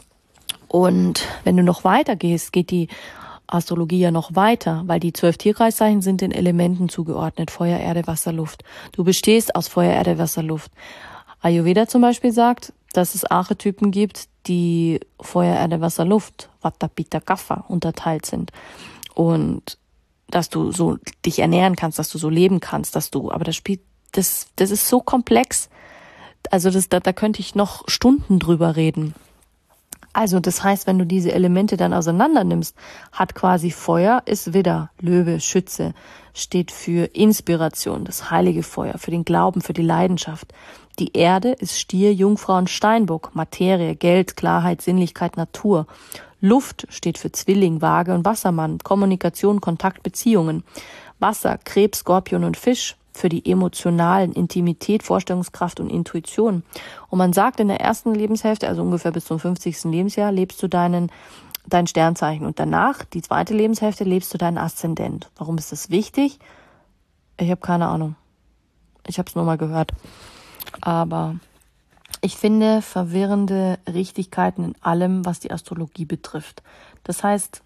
Und wenn du noch weiter gehst, geht die Astrologie ja noch weiter, weil die zwölf Tierkreiszeichen sind den Elementen zugeordnet, Feuer, Erde, Wasser, Luft. Du bestehst aus Feuer, Erde, Wasser, Luft. Ayurveda zum Beispiel sagt, dass es Archetypen gibt, die Feuer, Erde, Wasser, Luft, Vata, Pitta, Kapha unterteilt sind. Und dass du so dich ernähren kannst, dass du so leben kannst, dass du, aber das spielt, das, das ist so komplex. Also das, da, da könnte ich noch Stunden drüber reden. Also das heißt, wenn du diese Elemente dann auseinander nimmst, hat quasi Feuer ist Widder, Löwe, Schütze, steht für Inspiration, das heilige Feuer, für den Glauben, für die Leidenschaft. Die Erde ist Stier, Jungfrau und Steinbock, Materie, Geld, Klarheit, Sinnlichkeit, Natur. Luft steht für Zwilling, Waage und Wassermann, Kommunikation, Kontakt, Beziehungen. Wasser, Krebs, Skorpion und Fisch für die emotionalen Intimität, Vorstellungskraft und Intuition. Und man sagt, in der ersten Lebenshälfte, also ungefähr bis zum fünfzigsten Lebensjahr, lebst du deinen dein Sternzeichen. Und danach, die zweite Lebenshälfte, lebst du deinen Aszendent. Warum ist das wichtig? Ich habe keine Ahnung. Ich habe es nur mal gehört. Aber ich finde verwirrende Richtigkeiten in allem, was die Astrologie betrifft. Das heißt,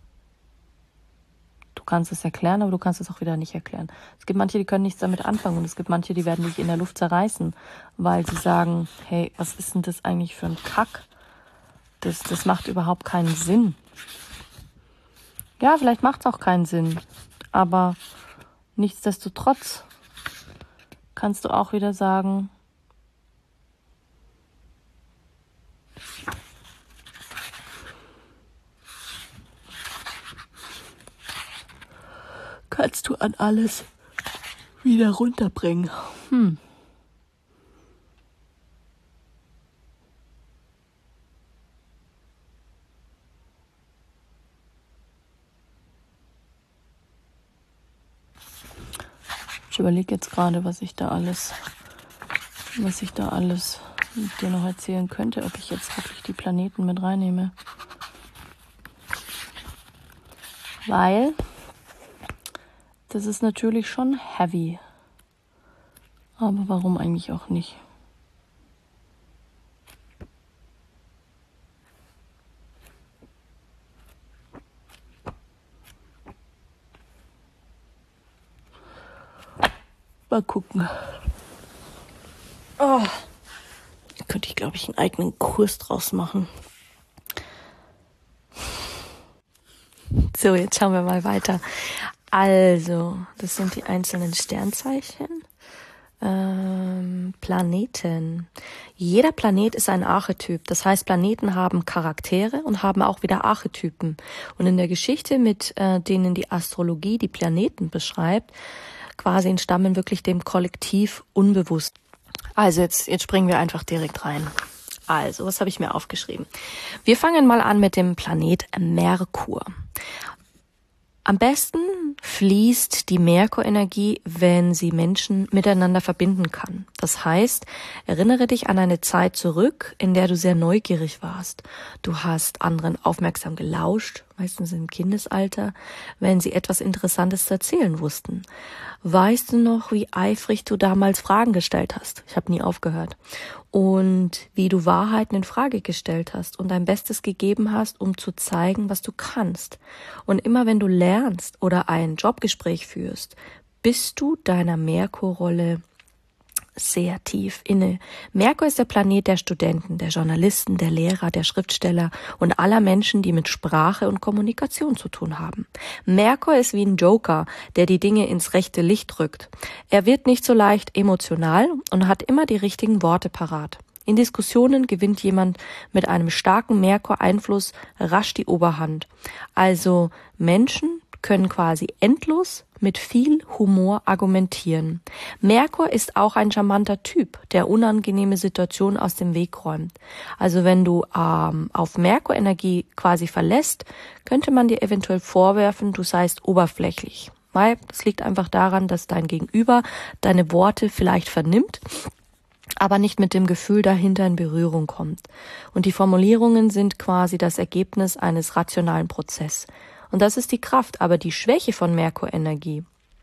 du kannst es erklären, aber du kannst es auch wieder nicht erklären. Es gibt manche, die können nichts damit anfangen und es gibt manche, die werden dich in der Luft zerreißen, weil sie sagen, hey, was ist denn das eigentlich für ein Kack? Das, das macht überhaupt keinen Sinn. Ja, vielleicht macht es auch keinen Sinn, aber nichtsdestotrotz kannst du auch wieder sagen, kannst du an alles wieder runterbringen. Hm. Ich überlege jetzt gerade, was ich da alles, was ich da alles dir noch erzählen könnte, ob ich jetzt wirklich die Planeten mit reinnehme. Weil das ist natürlich schon heavy. Aber warum eigentlich auch nicht? Mal gucken. Oh. Da könnte ich, glaube ich, einen eigenen Kurs draus machen. So, jetzt schauen wir mal weiter. Also, das sind die einzelnen Sternzeichen. Ähm, Planeten. Jeder Planet ist ein Archetyp. Das heißt, Planeten haben Charaktere und haben auch wieder Archetypen. Und in der Geschichte, mit äh, denen die Astrologie die Planeten beschreibt, quasi entstammen wirklich dem Kollektiv unbewusst. Also jetzt, jetzt springen wir einfach direkt rein. Also, was habe ich mir aufgeschrieben? Wir fangen mal an mit dem Planet Merkur. Am besten fließt die Merkurenergie, wenn sie Menschen miteinander verbinden kann. Das heißt, erinnere dich an eine Zeit zurück, in der du sehr neugierig warst. Du hast anderen aufmerksam gelauscht, meistens im Kindesalter, wenn sie etwas Interessantes zu erzählen wussten. Weißt du noch, wie eifrig du damals Fragen gestellt hast? Ich habe nie aufgehört. Und wie du Wahrheiten in Frage gestellt hast und dein Bestes gegeben hast, um zu zeigen, was du kannst. Und immer wenn du lernst oder ein Jobgespräch führst, bist du deiner Merkurrolle sehr tief inne. Merkur ist der Planet der Studenten, der Journalisten, der Lehrer, der Schriftsteller und aller Menschen, die mit Sprache und Kommunikation zu tun haben. Merkur ist wie ein Joker, der die Dinge ins rechte Licht rückt. Er wird nicht so leicht emotional und hat immer die richtigen Worte parat. In Diskussionen gewinnt jemand mit einem starken Merkur-Einfluss rasch die Oberhand. Also Menschen können quasi endlos mit viel Humor argumentieren. Merkur ist auch ein charmanter Typ, der unangenehme Situationen aus dem Weg räumt. Also wenn du ähm, auf Merkur-Energie quasi verlässt, könnte man dir eventuell vorwerfen, du seist oberflächlich. Weil das liegt einfach daran, dass dein Gegenüber deine Worte vielleicht vernimmt, aber nicht mit dem Gefühl dahinter in Berührung kommt. Und die Formulierungen sind quasi das Ergebnis eines rationalen Prozesses. Und das ist die Kraft, aber die Schwäche von Merkur-Energie.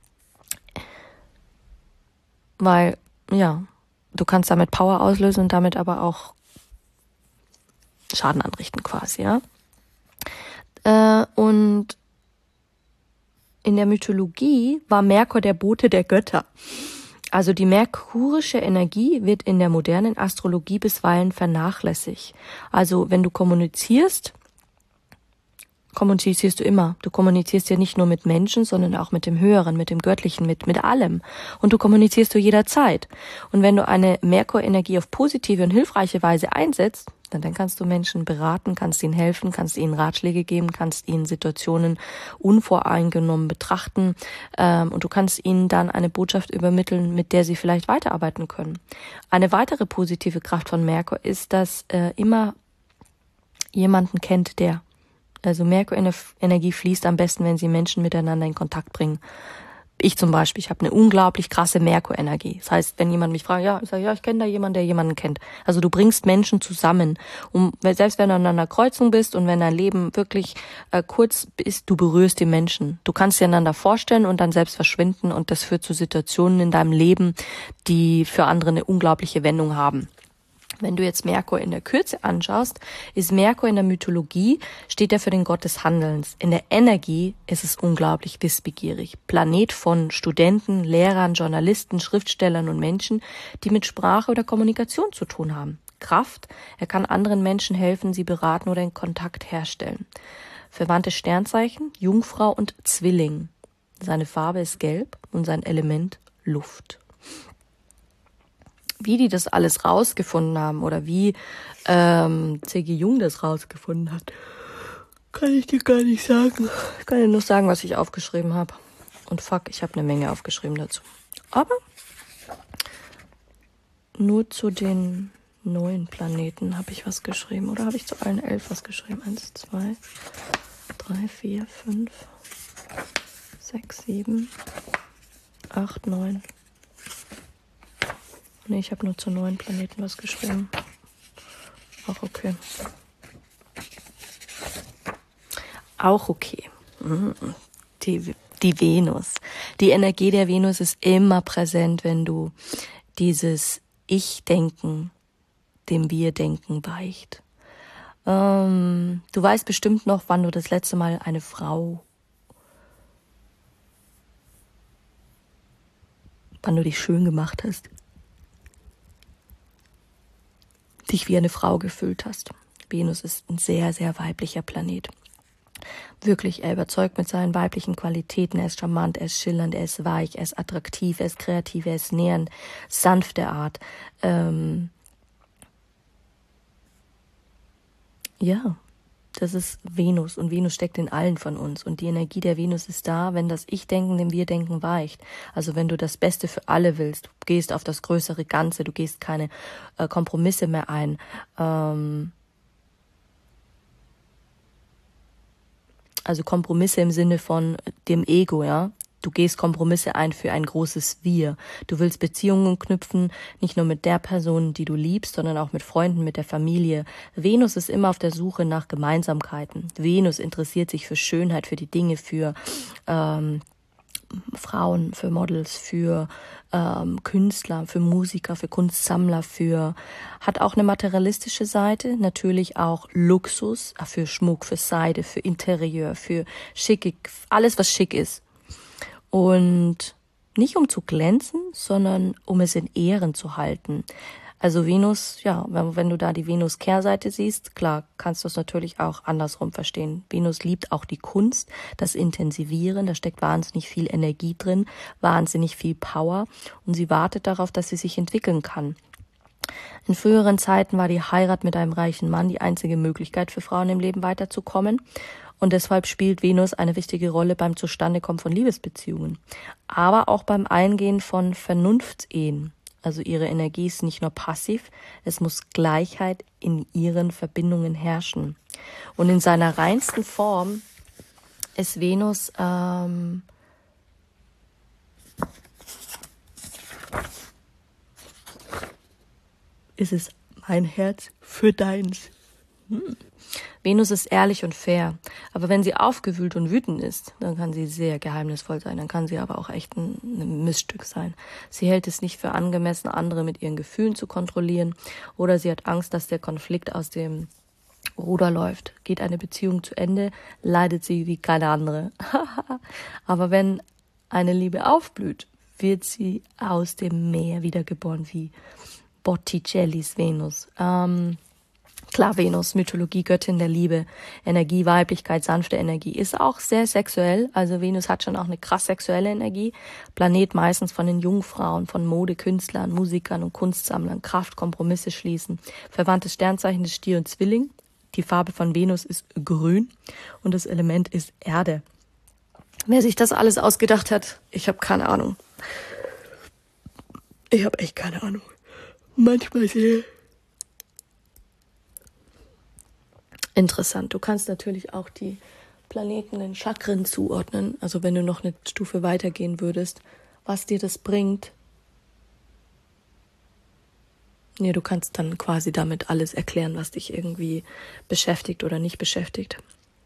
Weil, ja, du kannst damit Power auslösen und damit aber auch Schaden anrichten quasi, ja. Äh, und in der Mythologie war Merkur der Bote der Götter. Also die merkurische Energie wird in der modernen Astrologie bisweilen vernachlässigt. Also wenn du kommunizierst, kommunizierst du immer. Du kommunizierst ja nicht nur mit Menschen, sondern auch mit dem Höheren, mit dem Göttlichen, mit mit allem. Und du kommunizierst du jederzeit. Und wenn du eine Merkur-Energie auf positive und hilfreiche Weise einsetzt, dann, dann kannst du Menschen beraten, kannst ihnen helfen, kannst ihnen Ratschläge geben, kannst ihnen Situationen unvoreingenommen betrachten ähm, und du kannst ihnen dann eine Botschaft übermitteln, mit der sie vielleicht weiterarbeiten können. Eine weitere positive Kraft von Merkur ist, dass äh, immer jemanden kennt, der Also Merkur-Energie fließt am besten, wenn sie Menschen miteinander in Kontakt bringen. Ich zum Beispiel, ich habe eine unglaublich krasse Merkur-Energie. Das heißt, wenn jemand mich fragt, ja, ich sage, ja, ich kenne da jemanden, der jemanden kennt. Also du bringst Menschen zusammen. Und selbst wenn du an einer Kreuzung bist und wenn dein Leben wirklich äh, kurz ist, du berührst die Menschen. Du kannst dir einander vorstellen und dann selbst verschwinden und das führt zu Situationen in deinem Leben, die für andere eine unglaubliche Wendung haben. Wenn du jetzt Merkur in der Kürze anschaust, ist Merkur in der Mythologie, steht er für den Gott des Handelns. In der Energie ist es unglaublich wissbegierig. Planet von Studenten, Lehrern, Journalisten, Schriftstellern und Menschen, die mit Sprache oder Kommunikation zu tun haben. Kraft, er kann anderen Menschen helfen, sie beraten oder in Kontakt herstellen. Verwandte Sternzeichen, Jungfrau und Zwilling. Seine Farbe ist gelb und sein Element Luft. Wie die das alles rausgefunden haben oder wie ähm, C G Jung das rausgefunden hat, kann ich dir gar nicht sagen. Ich kann dir nur sagen, was ich aufgeschrieben habe. Und fuck, ich habe eine Menge aufgeschrieben dazu. Aber nur zu den neuen Planeten habe ich was geschrieben. Oder habe ich zu allen elf was geschrieben? Eins, zwei, drei, vier, fünf, sechs, sieben, acht, neun. Nee, ich habe nur zu neuen Planeten was geschrieben. Auch okay. Auch okay. Die, die Venus. Die Energie der Venus ist immer präsent, wenn du dieses Ich-Denken, dem Wir-Denken weicht. Ähm, du weißt bestimmt noch, wann du das letzte Mal eine Frau, wann du dich schön gemacht hast. Dich wie eine Frau gefühlt hast. Venus ist ein sehr, sehr weiblicher Planet. Wirklich, er überzeugt mit seinen weiblichen Qualitäten. Er ist charmant, er ist schillernd, er ist weich, er ist attraktiv, er ist kreativ, er ist nähernd, sanfte Art. Ähm ja, das ist Venus und Venus steckt in allen von uns und die Energie der Venus ist da, wenn das Ich-Denken dem Wir-Denken weicht. Also wenn du das Beste für alle willst, du gehst auf das größere Ganze, du gehst keine äh, Kompromisse mehr ein. Ähm also Kompromisse im Sinne von dem Ego, ja. Du gehst Kompromisse ein für ein großes Wir. Du willst Beziehungen knüpfen, nicht nur mit der Person, die du liebst, sondern auch mit Freunden, mit der Familie. Venus ist immer auf der Suche nach Gemeinsamkeiten. Venus interessiert sich für Schönheit, für die Dinge, für ähm, Frauen, für Models, für ähm, Künstler, für Musiker, für Kunstsammler, für hat auch eine materialistische Seite, natürlich auch Luxus, für Schmuck, für Seide, für Interieur, für schicke, alles was schick ist. Und Nicht um zu glänzen, sondern um es in Ehren zu halten. Also Venus, ja, wenn, wenn du da die Venus-Kehrseite siehst, klar, kannst du es natürlich auch andersrum verstehen. Venus liebt auch die Kunst, das Intensivieren, da steckt wahnsinnig viel Energie drin, wahnsinnig viel Power und sie wartet darauf, dass sie sich entwickeln kann. In früheren Zeiten war die Heirat mit einem reichen Mann die einzige Möglichkeit für Frauen im Leben weiterzukommen. Und deshalb spielt Venus eine wichtige Rolle beim Zustandekommen von Liebesbeziehungen, aber auch beim Eingehen von Vernunftsehen. Also ihre Energie ist nicht nur passiv, es muss Gleichheit in ihren Verbindungen herrschen. Und in seiner reinsten Form ist Venus ähm, ist es mein Herz für deins. Hm. Venus ist ehrlich und fair, aber wenn sie aufgewühlt und wütend ist, dann kann sie sehr geheimnisvoll sein, dann kann sie aber auch echt ein, ein Missstück sein. Sie hält es nicht für angemessen, andere mit ihren Gefühlen zu kontrollieren, oder sie hat Angst, dass der Konflikt aus dem Ruder läuft. Geht eine Beziehung zu Ende, leidet sie wie keine andere. Aber wenn eine Liebe aufblüht, wird sie aus dem Meer wiedergeboren, wie Botticellis Venus. Ähm, Klar, Venus, Mythologie, Göttin der Liebe, Energie, Weiblichkeit, sanfte Energie, ist auch sehr sexuell. Also Venus hat schon auch eine krass sexuelle Energie. Planet meistens von den Jungfrauen, von Modekünstlern, Musikern und Kunstsammlern, Kraft, Kompromisse schließen. Verwandtes Sternzeichen des Stier und Zwilling. Die Farbe von Venus ist grün und das Element ist Erde. Wer sich das alles ausgedacht hat, ich habe keine Ahnung. Ich habe echt keine Ahnung. Manchmal sehr interessant. Du kannst natürlich auch die Planeten in Chakren zuordnen. Also wenn du noch eine Stufe weitergehen würdest, was dir das bringt. Nee, du kannst dann quasi damit alles erklären, was dich irgendwie beschäftigt oder nicht beschäftigt.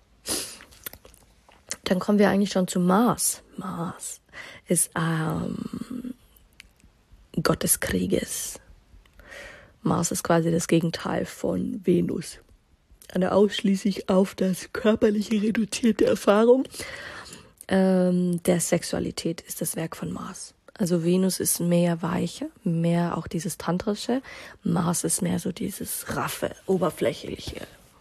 Dann kommen wir eigentlich schon zu Mars. Mars ist ähm, Gott des Krieges. Mars ist quasi das Gegenteil von Venus. Eine ausschließlich auf das Körperliche reduzierte Erfahrung ähm, der Sexualität ist das Werk von Mars. Also Venus ist mehr weicher, mehr auch dieses Tantrische. Mars ist mehr so dieses raffe, oberflächliche,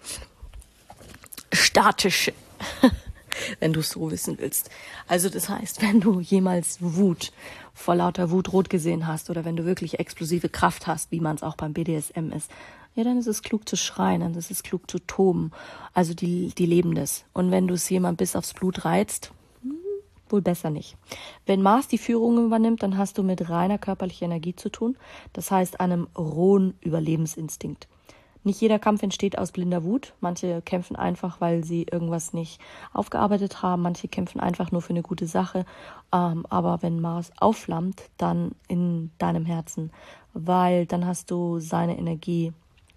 statische, wenn du es so wissen willst. Also das heißt, wenn du jemals Wut, vor lauter Wut rot gesehen hast oder wenn du wirklich explosive Kraft hast, wie man es auch beim B D S M ist, ja, dann ist es klug zu schreien, dann ist es klug zu toben. Also die, die leben das. Und wenn du es jemand bis aufs Blut reizt, hm, wohl besser nicht. Wenn Mars die Führung übernimmt, dann hast du mit reiner körperlicher Energie zu tun. Das heißt, einem rohen Überlebensinstinkt. Nicht jeder Kampf entsteht aus blinder Wut. Manche kämpfen einfach, weil sie irgendwas nicht aufgearbeitet haben. Manche kämpfen einfach nur für eine gute Sache. Ähm, aber wenn Mars aufflammt, dann in deinem Herzen, weil dann hast du seine Energie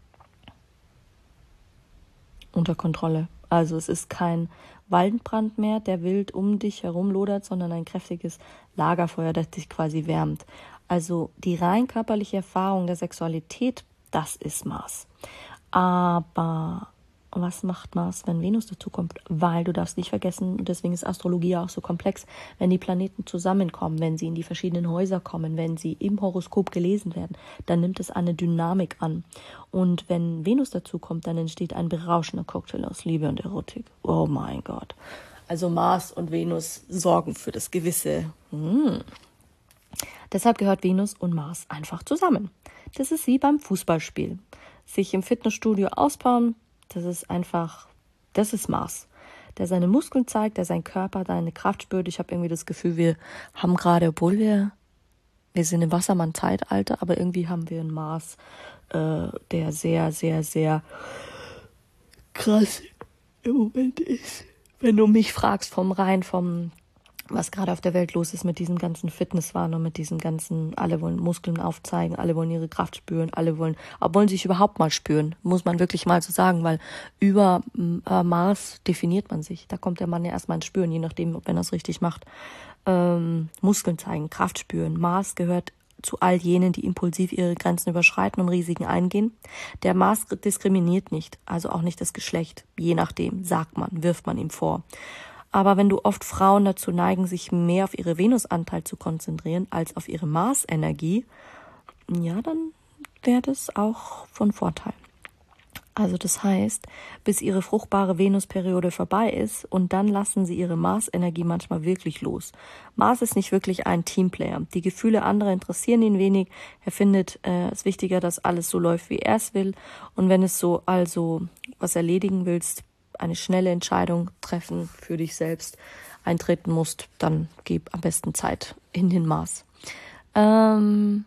unter Kontrolle. Also es ist kein Waldbrand mehr, der wild um dich herum lodert, sondern ein kräftiges Lagerfeuer, das dich quasi wärmt. Also die rein körperliche Erfahrung der Sexualität, das ist Mars. Aber was macht Mars, wenn Venus dazu kommt? Weil du darfst nicht vergessen, und deswegen ist Astrologie auch so komplex, wenn die Planeten zusammenkommen, wenn sie in die verschiedenen Häuser kommen, wenn sie im Horoskop gelesen werden, dann nimmt es eine Dynamik an. Und wenn Venus dazu kommt, dann entsteht ein berauschender Cocktail aus Liebe und Erotik. Oh mein Gott. Also Mars und Venus sorgen für das Gewisse. Hm. Deshalb gehört Venus und Mars einfach zusammen. Das ist wie beim Fußballspiel. Sich im Fitnessstudio ausbauen, das ist einfach, das ist Mars. Der seine Muskeln zeigt, der seinen Körper, seine Kraft spürt. Ich habe irgendwie das Gefühl, wir haben gerade, obwohl wir, wir sind im Wassermann-Zeitalter, aber irgendwie haben wir einen Mars, äh, der sehr, sehr, sehr krass im Moment ist. Wenn du mich fragst vom rein, vom was gerade auf der Welt los ist mit diesem ganzen Fitnesswahn und mit diesem ganzen, alle wollen Muskeln aufzeigen, alle wollen ihre Kraft spüren, alle wollen, aber wollen sich überhaupt mal spüren, muss man wirklich mal so sagen, weil über äh, Mars definiert man sich. Da kommt der Mann ja erstmal ins Spüren, je nachdem, ob wenn er es richtig macht. Ähm, Muskeln zeigen, Kraft spüren. Mars gehört zu all jenen, die impulsiv ihre Grenzen überschreiten und Risiken eingehen. Der Mars diskriminiert nicht, also auch nicht das Geschlecht, je nachdem, sagt man, wirft man ihm vor. Aber wenn du oft Frauen dazu neigen, sich mehr auf ihre Venusanteil zu konzentrieren als auf ihre Marsenergie, ja, dann wäre das auch von Vorteil. Also das heißt, bis ihre fruchtbare Venusperiode vorbei ist und dann lassen sie ihre Marsenergie manchmal wirklich los. Mars ist nicht wirklich ein Teamplayer. Die Gefühle anderer interessieren ihn wenig. Er findet äh, es wichtiger, dass alles so läuft, wie er es will. Und wenn es so also was erledigen willst, eine schnelle Entscheidung treffen für dich selbst, eintreten musst, dann gib am besten Zeit in den Mars. Ähm...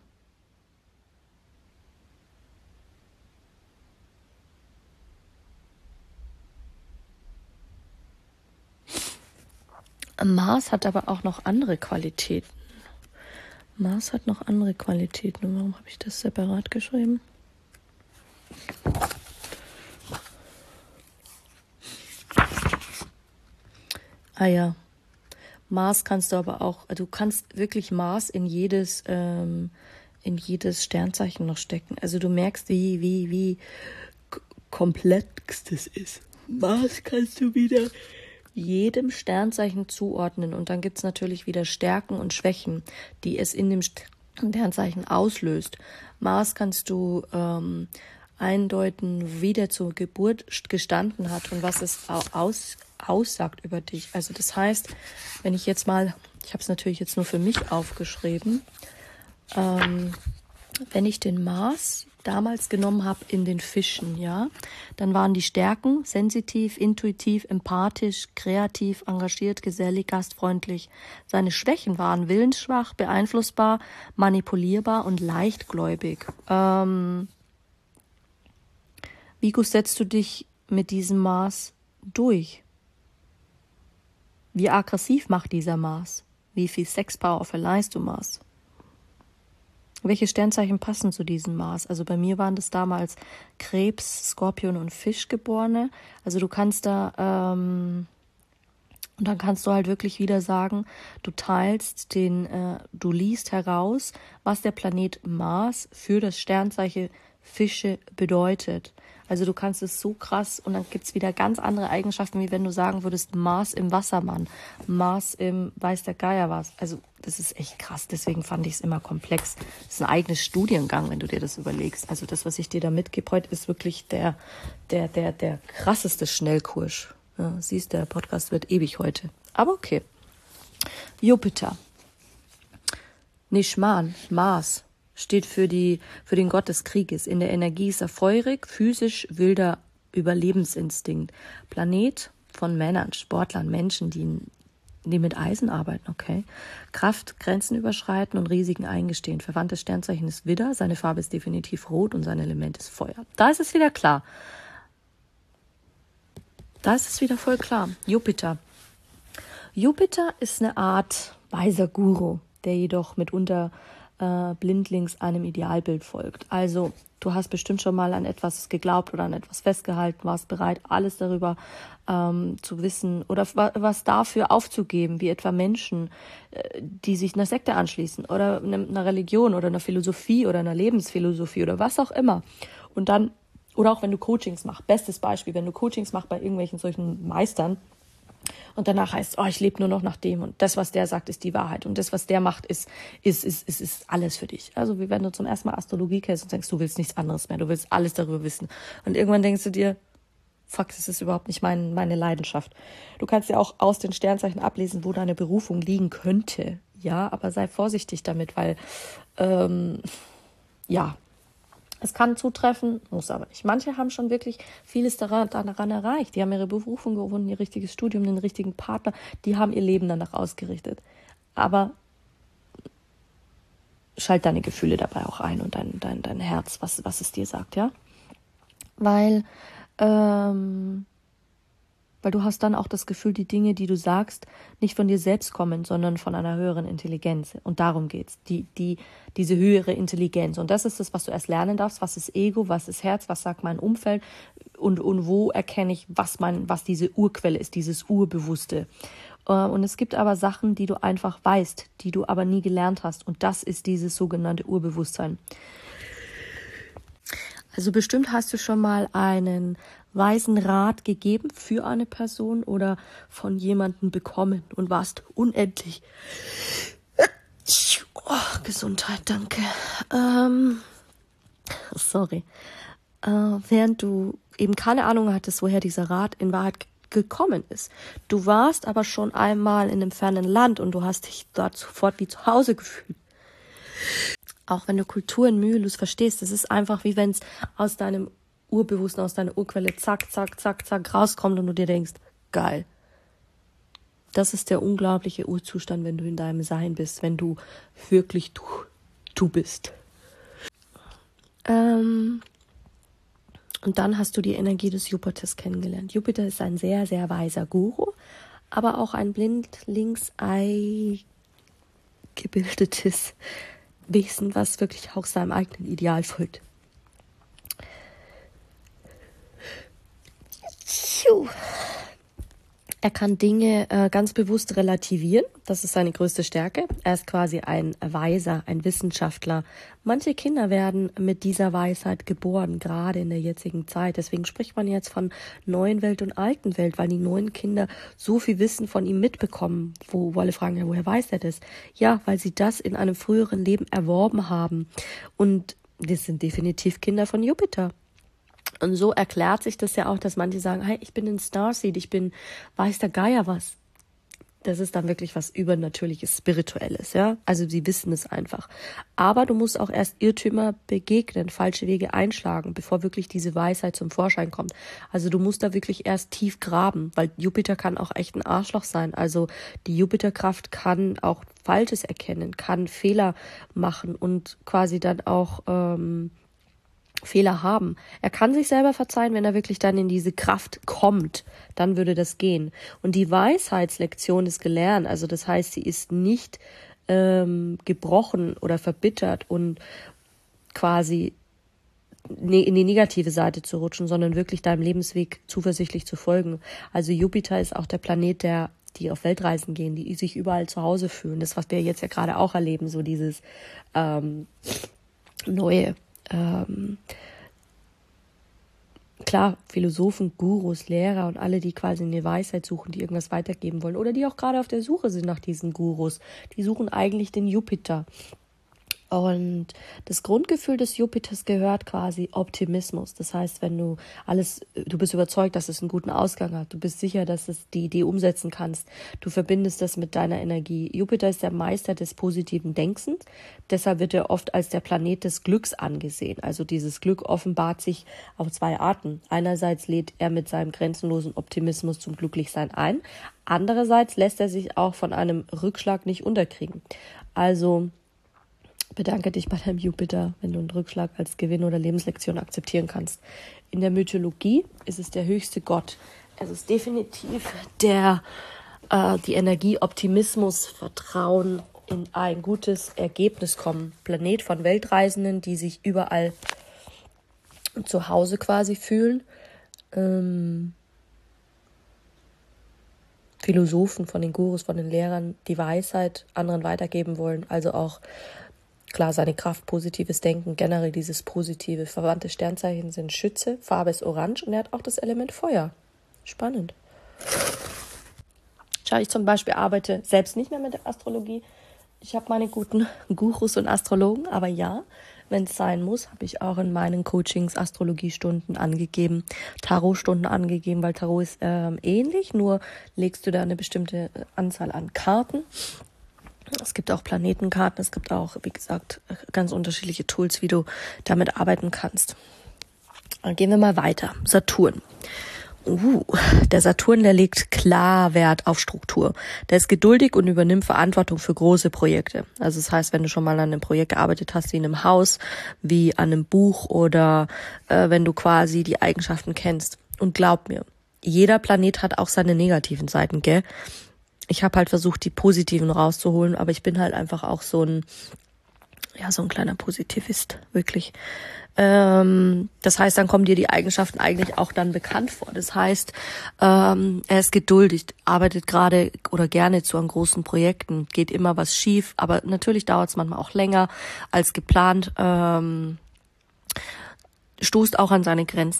Mars hat aber auch noch andere Qualitäten. Mars hat noch andere Qualitäten. Und warum habe ich das separat geschrieben? Ah ja, Mars kannst du aber auch, du kannst wirklich Mars in jedes, ähm, in jedes Sternzeichen noch stecken. Also du merkst, wie, wie, wie komplex das ist. Mars kannst du wieder jedem Sternzeichen zuordnen und dann gibt es natürlich wieder Stärken und Schwächen, die es in dem Sternzeichen auslöst. Mars kannst du ähm, eindeuten, wie der zur Geburt gestanden hat und was es aus, aussagt über dich. Also das heißt, wenn ich jetzt mal, ich habe es natürlich jetzt nur für mich aufgeschrieben, ähm, wenn ich den Mars damals genommen habe in den Fischen, ja, dann waren die Stärken sensitiv, intuitiv, empathisch, kreativ, engagiert, gesellig, gastfreundlich. Seine Schwächen waren willensschwach, beeinflussbar, manipulierbar und leichtgläubig. Ähm, wie gut setzt du dich mit diesem Mars durch? Wie aggressiv macht dieser Mars? Wie viel Sexpower verleihst du Mars? Welche Sternzeichen passen zu diesem Mars? Also bei mir waren das damals Krebs, Skorpion und Fischgeborene. Also du kannst da, ähm, und dann kannst du halt wirklich wieder sagen, du teilst den, äh, du liest heraus, was der Planet Mars für das Sternzeichen Fische bedeutet. Also du kannst es so krass, und dann gibt's wieder ganz andere Eigenschaften, wie wenn du sagen würdest, Mars im Wassermann, Mars im weiß der Geier was. Also das ist echt krass, deswegen fand ich es immer komplex. Das ist ein eigenes Studiengang, wenn du dir das überlegst. Also das, was ich dir da mitgebe heute, ist wirklich der, der, der, der krasseste Schnellkurs. Ja, siehst, der Podcast wird ewig heute. Aber okay. Jupiter. Nishman, Mars, steht für die für den Gott des Krieges. In der Energie ist er feurig, physisch wilder Überlebensinstinkt. Planet von Männern, Sportlern, Menschen, die, die mit Eisen arbeiten, okay. Kraft, Grenzen überschreiten und Risiken eingestehen. Verwandtes Sternzeichen ist Widder, seine Farbe ist definitiv rot und sein Element ist Feuer. Da ist es wieder klar. Da ist es wieder voll klar. Jupiter. Jupiter ist eine Art weiser Guru, der jedoch mitunter äh, blindlings einem Idealbild folgt. Also du hast bestimmt schon mal an etwas geglaubt oder an etwas festgehalten, warst bereit, alles darüber ähm, zu wissen oder was dafür aufzugeben, wie etwa Menschen, äh, die sich einer Sekte anschließen oder einer Religion oder einer Philosophie oder einer Lebensphilosophie oder was auch immer. Und dann, oder auch wenn du Coachings machst, bestes Beispiel, wenn du Coachings machst bei irgendwelchen solchen Meistern, und danach heißt es, oh, ich lebe nur noch nach dem und das, was der sagt, ist die Wahrheit und das, was der macht, ist ist ist ist, ist alles für dich. Also wie wenn du zum ersten Mal Astrologie kennst und denkst, du willst nichts anderes mehr, du willst alles darüber wissen. Und irgendwann denkst du dir, fuck, das ist überhaupt nicht mein, meine Leidenschaft. Du kannst ja auch aus den Sternzeichen ablesen, wo deine Berufung liegen könnte. Ja, aber sei vorsichtig damit, weil, ähm, ja, es kann zutreffen, muss aber nicht. Manche haben schon wirklich vieles daran, daran erreicht. Die haben ihre Berufung gefunden, ihr richtiges Studium, den richtigen Partner. Die haben ihr Leben danach ausgerichtet. Aber schalt deine Gefühle dabei auch ein und dein, dein, dein Herz, was, was es dir sagt, ja? Weil, ähm, weil du hast dann auch das Gefühl, die Dinge, die du sagst, nicht von dir selbst kommen, sondern von einer höheren Intelligenz. Und darum geht's. Die, die, diese höhere Intelligenz. Und das ist das, was du erst lernen darfst. Was ist Ego? Was ist Herz? Was sagt mein Umfeld? Und, und wo erkenne ich, was mein, was diese Urquelle ist, dieses Urbewusste? Und es gibt aber Sachen, die du einfach weißt, die du aber nie gelernt hast. Und das ist dieses sogenannte Urbewusstsein. Also bestimmt hast du schon mal einen weisen Rat gegeben für eine Person oder von jemandem bekommen und warst unendlich. Oh, Gesundheit, danke. Ähm, sorry. Äh, während du eben keine Ahnung hattest, woher dieser Rat in Wahrheit gekommen ist. Du warst aber schon einmal in einem fernen Land und du hast dich dort sofort wie zu Hause gefühlt. Auch wenn du Kulturen mühelos verstehst, es ist einfach wie wenn es aus deinem Urbewusstsein, aus deiner Urquelle zack, zack, zack, zack rauskommt und du dir denkst, geil. Das ist der unglaubliche Urzustand, wenn du in deinem Sein bist, wenn du wirklich du, du bist. Ähm, und dann hast du die Energie des Jupiters kennengelernt. Jupiter ist ein sehr, sehr weiser Guru, aber auch ein Blindlingsei gebildetes Wesen, was wirklich auch seinem eigenen Ideal folgt. Er kann Dinge äh, ganz bewusst relativieren. Das ist seine größte Stärke. Er ist quasi ein Weiser, ein Wissenschaftler. Manche Kinder werden mit dieser Weisheit geboren, gerade in der jetzigen Zeit. Deswegen spricht man jetzt von neuen Welt und alten Welt, weil die neuen Kinder so viel Wissen von ihm mitbekommen. Wo, wo alle fragen, ja, woher weiß er das? Ja, weil sie das in einem früheren Leben erworben haben. Und das sind definitiv Kinder von Jupiter. Und so erklärt sich das ja auch, dass manche sagen, hey, ich bin ein Starseed, ich bin, weiß der Geier was. Das ist dann wirklich was Übernatürliches, Spirituelles, ja. Also sie wissen es einfach. Aber du musst auch erst Irrtümer begegnen, falsche Wege einschlagen, bevor wirklich diese Weisheit zum Vorschein kommt. Also du musst da wirklich erst tief graben, weil Jupiter kann auch echt ein Arschloch sein. Also die Jupiterkraft kann auch Falsches erkennen, kann Fehler machen und quasi dann auch ähm, Fehler haben. Er kann sich selber verzeihen, wenn er wirklich dann in diese Kraft kommt. Dann würde das gehen. Und die Weisheitslektion ist gelernt. Also das heißt, sie ist nicht ähm, gebrochen oder verbittert und quasi ne- in die negative Seite zu rutschen, sondern wirklich deinem Lebensweg zuversichtlich zu folgen. Also Jupiter ist auch der Planet, der die auf Weltreisen gehen, die sich überall zu Hause fühlen. Das, was wir jetzt ja gerade auch erleben, so dieses ähm, neue Ähm, klar, Philosophen, Gurus, Lehrer und alle, die quasi eine Weisheit suchen, die irgendwas weitergeben wollen oder die auch gerade auf der Suche sind nach diesen Gurus, die suchen eigentlich den Jupiter. Und das Grundgefühl des Jupiters gehört quasi Optimismus. Das heißt, wenn du alles, du bist überzeugt, dass es einen guten Ausgang hat. Du bist sicher, dass es die Idee umsetzen kannst. Du verbindest das mit deiner Energie. Jupiter ist der Meister des positiven Denkens. Deshalb wird er oft als der Planet des Glücks angesehen. Also dieses Glück offenbart sich auf zwei Arten. Einerseits lädt er mit seinem grenzenlosen Optimismus zum Glücklichsein ein. Andererseits lässt er sich auch von einem Rückschlag nicht unterkriegen. Also bedanke dich bei deinem Jupiter, wenn du einen Rückschlag als Gewinn oder Lebenslektion akzeptieren kannst. In der Mythologie ist es der höchste Gott. Es ist definitiv der äh, die Energie, Optimismus, Vertrauen in ein gutes Ergebnis kommen. Planet von Weltreisenden, die sich überall zu Hause quasi fühlen. Ähm, Philosophen, von den Gurus, von den Lehrern, die Weisheit anderen weitergeben wollen. Also auch klar, seine Kraft, positives Denken, generell dieses positive. Verwandte Sternzeichen sind Schütze, Farbe ist orange und er hat auch das Element Feuer. Spannend. Schau, ich zum Beispiel arbeite selbst nicht mehr mit der Astrologie. Ich habe meine guten Gurus und Astrologen, aber ja, wenn es sein muss, habe ich auch in meinen Coachings Astrologiestunden angegeben, Tarotstunden angegeben, weil Tarot ist ähm, ähnlich, nur legst du da eine bestimmte Anzahl an Karten. Es gibt auch Planetenkarten, es gibt auch, wie gesagt, ganz unterschiedliche Tools, wie du damit arbeiten kannst. Dann gehen wir mal weiter. Saturn. Uh, der Saturn, der legt klar Wert auf Struktur. Der ist geduldig und übernimmt Verantwortung für große Projekte. Also das heißt, wenn du schon mal an einem Projekt gearbeitet hast, wie in einem Haus, wie an einem Buch oder äh, wenn du quasi die Eigenschaften kennst. Und glaub mir, jeder Planet hat auch seine negativen Seiten, gell? Ich habe halt versucht, die positiven rauszuholen, aber ich bin halt einfach auch so ein, ja, so ein kleiner Positivist, wirklich. Ähm, das heißt, dann kommen dir die Eigenschaften eigentlich auch dann bekannt vor. Das heißt, ähm, er ist geduldig, arbeitet gerade oder gerne zu an großen Projekten, geht immer was schief, aber natürlich dauert es manchmal auch länger als geplant, ähm, stoßt auch an seine Grenzen.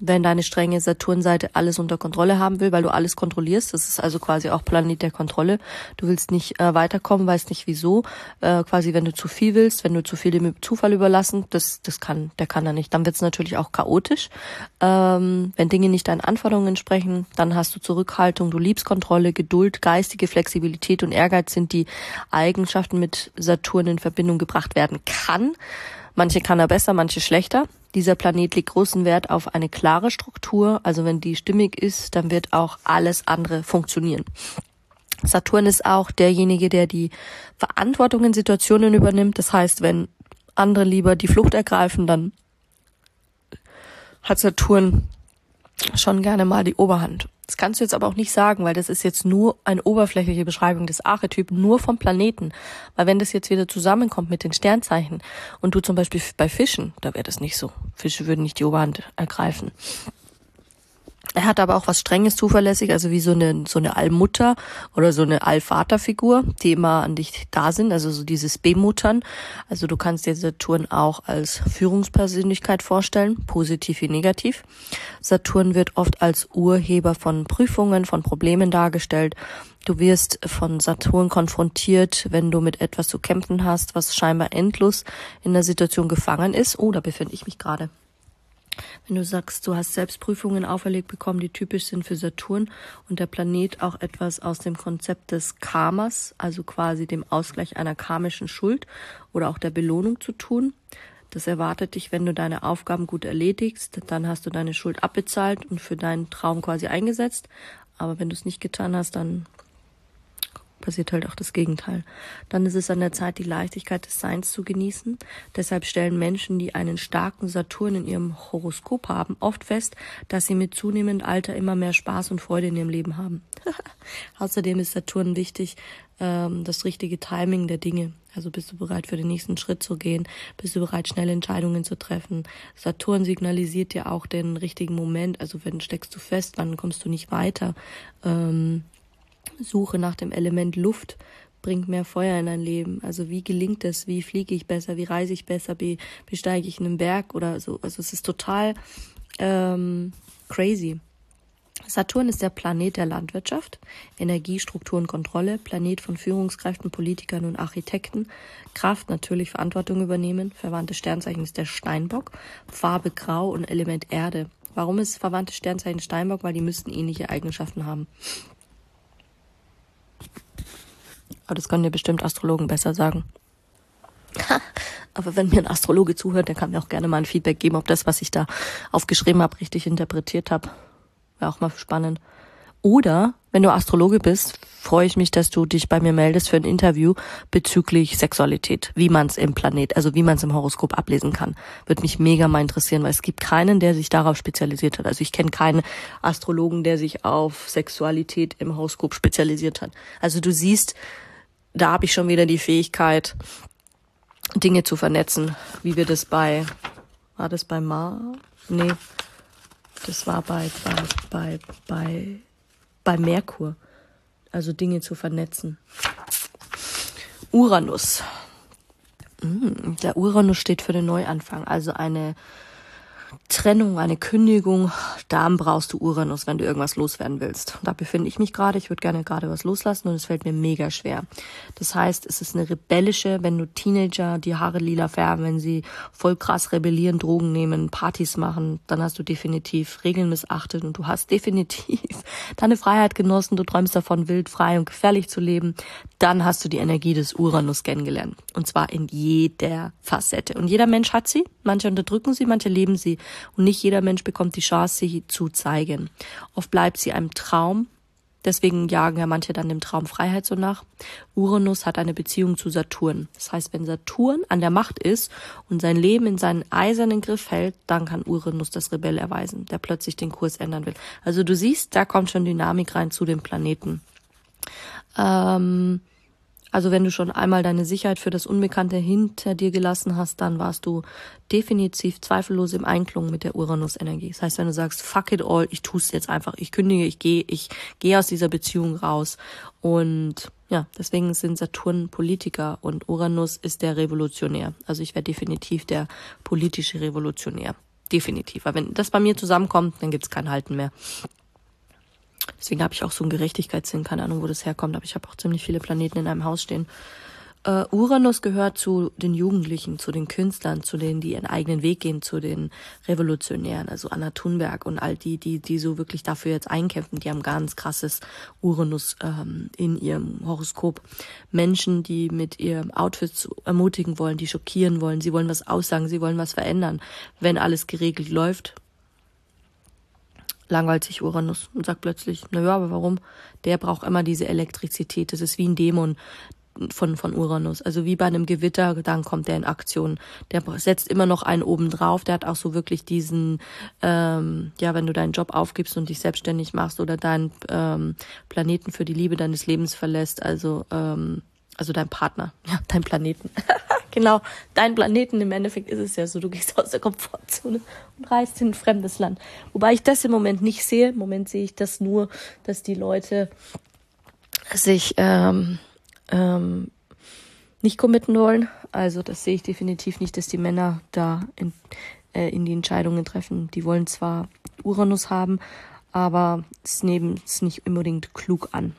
wenn deine strenge Saturnseite alles unter Kontrolle haben will, weil du alles kontrollierst. Das ist also quasi auch Planet der Kontrolle. Du willst nicht äh, weiterkommen, weißt nicht wieso. Äh, quasi, wenn du zu viel willst, wenn du zu viel dem Zufall überlassen, das das kann, der kann er nicht. Dann wird es natürlich auch chaotisch. Ähm, wenn Dinge nicht deinen Anforderungen entsprechen, dann hast du Zurückhaltung, du liebst Kontrolle, Geduld, geistige Flexibilität und Ehrgeiz sind die Eigenschaften mit Saturn in Verbindung gebracht werden kann. Manche kann er besser, manche schlechter. Dieser Planet legt großen Wert auf eine klare Struktur. Also wenn die stimmig ist, dann wird auch alles andere funktionieren. Saturn ist auch derjenige, der die Verantwortung in Situationen übernimmt. Das heißt, wenn andere lieber die Flucht ergreifen, dann hat Saturn schon gerne mal die Oberhand. Das kannst du jetzt aber auch nicht sagen, weil das ist jetzt nur eine oberflächliche Beschreibung des Archetypen, nur vom Planeten. Weil wenn das jetzt wieder zusammenkommt mit den Sternzeichen und du zum Beispiel bei Fischen, da wäre das nicht so. Fische würden nicht die Oberhand ergreifen. Er hat aber auch was Strenges zuverlässig, also wie so eine so eine Allmutter oder so eine Allvaterfigur, die immer an dich da sind, also so dieses Bemuttern. Also du kannst dir Saturn auch als Führungspersönlichkeit vorstellen, positiv wie negativ. Saturn wird oft als Urheber von Prüfungen, von Problemen dargestellt. Du wirst von Saturn konfrontiert, wenn du mit etwas zu kämpfen hast, was scheinbar endlos in der Situation gefangen ist. Oh, da befinde ich mich gerade. Wenn du sagst, du hast Selbstprüfungen auferlegt bekommen, die typisch sind für Saturn und der Planet auch etwas aus dem Konzept des Karmas, also quasi dem Ausgleich einer karmischen Schuld oder auch der Belohnung zu tun. Das erwartet dich, wenn du deine Aufgaben gut erledigst, dann hast du deine Schuld abbezahlt und für deinen Traum quasi eingesetzt. Aber wenn du es nicht getan hast, dann passiert halt auch das Gegenteil. Dann ist es an der Zeit, die Leichtigkeit des Seins zu genießen. Deshalb stellen Menschen, die einen starken Saturn in ihrem Horoskop haben, oft fest, dass sie mit zunehmendem Alter immer mehr Spaß und Freude in ihrem Leben haben. Außerdem ist Saturn wichtig, ähm, das richtige Timing der Dinge. Also bist du bereit, für den nächsten Schritt zu gehen? Bist du bereit, schnelle Entscheidungen zu treffen? Saturn signalisiert dir auch den richtigen Moment. Also wenn steckst du fest, dann kommst du nicht weiter. Ähm, Suche nach dem Element Luft bringt mehr Feuer in dein Leben. Also wie gelingt es? Wie fliege ich besser? Wie reise ich besser? Wie besteige ich einen Berg oder so? Also es ist total ähm, crazy. Saturn ist der Planet der Landwirtschaft, Energie, Struktur und Kontrolle, Planet von Führungskräften, Politikern und Architekten, Kraft natürlich Verantwortung übernehmen, verwandte Sternzeichen ist der Steinbock, Farbe Grau und Element Erde. Warum ist verwandte Sternzeichen Steinbock? Weil die müssten ähnliche Eigenschaften haben. Aber das können dir bestimmt Astrologen besser sagen. Aber wenn mir ein Astrologe zuhört, der kann mir auch gerne mal ein Feedback geben, ob das, was ich da aufgeschrieben habe, richtig interpretiert habe. Wäre auch mal spannend. Oder, wenn du Astrologe bist, freue ich mich, dass du dich bei mir meldest für ein Interview bezüglich Sexualität, wie man es im Planet, also wie man es im Horoskop ablesen kann. Würde mich mega mal interessieren, weil es gibt keinen, der sich darauf spezialisiert hat. Also ich kenne keinen Astrologen, der sich auf Sexualität im Horoskop spezialisiert hat. Also du siehst, da habe ich schon wieder die Fähigkeit, Dinge zu vernetzen, wie wir das bei, war das bei Mars? Nee, das war bei, bei, bei, bei, bei Merkur. Also Dinge zu vernetzen. Uranus. Der Uranus steht für den Neuanfang, also eine Trennung, eine Kündigung. Dann brauchst du Uranus, wenn du irgendwas loswerden willst. Da befinde ich mich gerade. Ich würde gerne gerade was loslassen und es fällt mir mega schwer. Das heißt, es ist eine rebellische, wenn du Teenager die Haare lila färben, wenn sie voll krass rebellieren, Drogen nehmen, Partys machen, dann hast du definitiv Regeln missachtet und du hast definitiv deine Freiheit genossen. Du träumst davon, wild, frei und gefährlich zu leben. Dann hast du die Energie des Uranus kennengelernt. Und zwar in jeder Facette. Und jeder Mensch hat sie. Manche unterdrücken sie, manche leben sie. Und nicht jeder Mensch bekommt die Chance, sie zu zeigen. Oft bleibt sie einem Traum. Deswegen jagen ja manche dann dem Traum Freiheit so nach. Uranus hat eine Beziehung zu Saturn. Das heißt, wenn Saturn an der Macht ist und sein Leben in seinen eisernen Griff hält, dann kann Uranus das Rebell erweisen, der plötzlich den Kurs ändern will. Also du siehst, da kommt schon Dynamik rein zu dem Planeten. Ähm... Also wenn du schon einmal deine Sicherheit für das Unbekannte hinter dir gelassen hast, dann warst du definitiv zweifellos im Einklang mit der Uranus-Energie. Das heißt, wenn du sagst, fuck it all, ich tue es jetzt einfach, ich kündige, ich gehe, ich gehe aus dieser Beziehung raus. Und ja, deswegen sind Saturn Politiker und Uranus ist der Revolutionär. Also ich wäre definitiv der politische Revolutionär. definitiv. Weil wenn das bei mir zusammenkommt, dann gibt's kein Halten mehr. Deswegen habe ich auch so einen Gerechtigkeitssinn, keine Ahnung, wo das herkommt, aber ich habe auch ziemlich viele Planeten in einem Haus stehen. Uh, Uranus gehört zu den Jugendlichen, zu den Künstlern, zu denen, die ihren eigenen Weg gehen, zu den Revolutionären, also Anna Thunberg und all die, die, die so wirklich dafür jetzt einkämpfen, die haben ganz krasses Uranus ähm, in ihrem Horoskop. Menschen, die mit ihrem Outfit ermutigen wollen, die schockieren wollen, sie wollen was aussagen, sie wollen was verändern. Wenn alles geregelt läuft, langweilt sich Uranus und sagt plötzlich, na ja, aber warum? Der braucht immer diese Elektrizität, das ist wie ein Dämon von von Uranus, also wie bei einem Gewitter, dann kommt der in Aktion. Der setzt immer noch einen oben drauf, der hat auch so wirklich diesen, ähm, ja, wenn du deinen Job aufgibst und dich selbstständig machst oder deinen ähm, Planeten für die Liebe deines Lebens verlässt, also ähm, also dein Partner, ja, dein Planeten. Genau, dein Planeten, im Endeffekt ist es ja so, du gehst aus der Komfortzone und reist in ein fremdes Land. Wobei ich das im Moment nicht sehe, im Moment sehe ich das nur, dass die Leute sich ähm, Ähm, nicht committen wollen. Also das sehe ich definitiv nicht, dass die Männer da in, äh, in die Entscheidungen treffen. Die wollen zwar Uranus haben, aber es nehmen es nicht unbedingt klug an.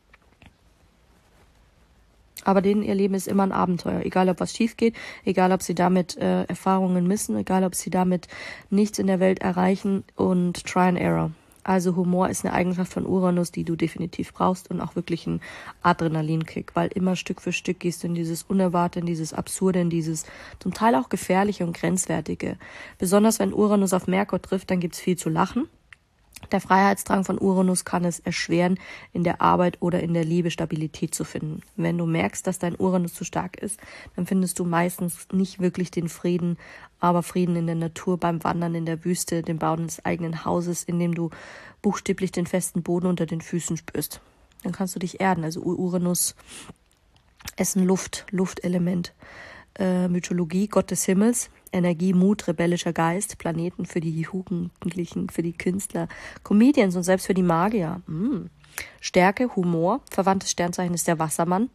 Aber denen ihr Leben ist immer ein Abenteuer. Egal, ob was schief geht, egal, ob sie damit äh, Erfahrungen missen, egal, ob sie damit nichts in der Welt erreichen und Try and Error. Also Humor ist eine Eigenschaft von Uranus, die du definitiv brauchst und auch wirklich ein Adrenalinkick, weil immer Stück für Stück gehst du in dieses Unerwartete, in dieses Absurde, in dieses zum Teil auch Gefährliche und Grenzwertige. Besonders wenn Uranus auf Merkur trifft, dann gibt's viel zu lachen. Der Freiheitsdrang von Uranus kann es erschweren, in der Arbeit oder in der Liebe Stabilität zu finden. Wenn du merkst, dass dein Uranus zu stark ist, dann findest du meistens nicht wirklich den Frieden, aber Frieden in der Natur, beim Wandern in der Wüste, dem Bauen des eigenen Hauses, in dem du buchstäblich den festen Boden unter den Füßen spürst. Dann kannst du dich erden. Also Uranus ist ein Luft, Luftelement. Äh, Mythologie, Gott des Himmels, Energie, Mut, rebellischer Geist, Planeten für die Jugendlichen, für die Künstler, Comedians und selbst für die Magier. Hm. Stärke, Humor, verwandtes Sternzeichen ist der Wassermann.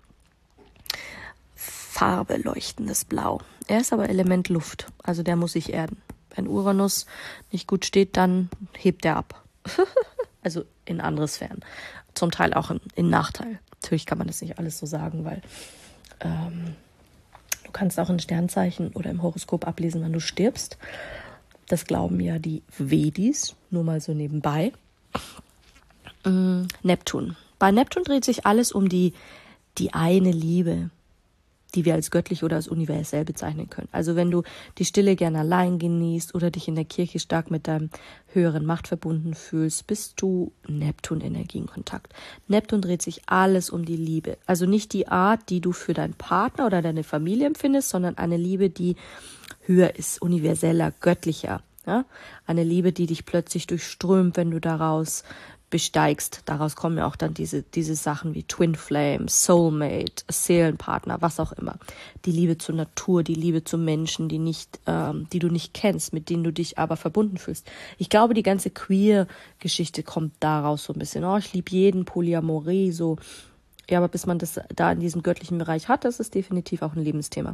Farbe, leuchtendes Blau. Er ist aber Element Luft, also der muss sich erden. Wenn Uranus nicht gut steht, dann hebt er ab. Also in andere Sphären. Zum Teil auch in, in Nachteil. Natürlich kann man das nicht alles so sagen, weil ähm, du kannst auch in Sternzeichen oder im Horoskop ablesen, wann du stirbst. Das glauben ja die Vedis, nur mal so nebenbei. Mm, Neptun. Bei Neptun dreht sich alles um die, die eine Liebe, die wir als göttlich oder als universell bezeichnen können. Also wenn du die Stille gern allein genießt oder dich in der Kirche stark mit deinem höheren Macht verbunden fühlst, bist du Neptun-Energie in Kontakt. Neptun dreht sich alles um die Liebe. Also nicht die Art, die du für deinen Partner oder deine Familie empfindest, sondern eine Liebe, die höher ist, universeller, göttlicher. Ja? Eine Liebe, die dich plötzlich durchströmt, wenn du daraus besteigst. Daraus kommen ja auch dann diese, diese Sachen wie Twin Flame, Soulmate, Seelenpartner, was auch immer. Die Liebe zur Natur, die Liebe zu Menschen, die nicht, ähm, die du nicht kennst, mit denen du dich aber verbunden fühlst. Ich glaube, die ganze Queer-Geschichte kommt daraus so ein bisschen. Oh, ich liebe jeden, Polyamorie, so. Ja, aber bis man das da in diesem göttlichen Bereich hat, das ist definitiv auch ein Lebensthema.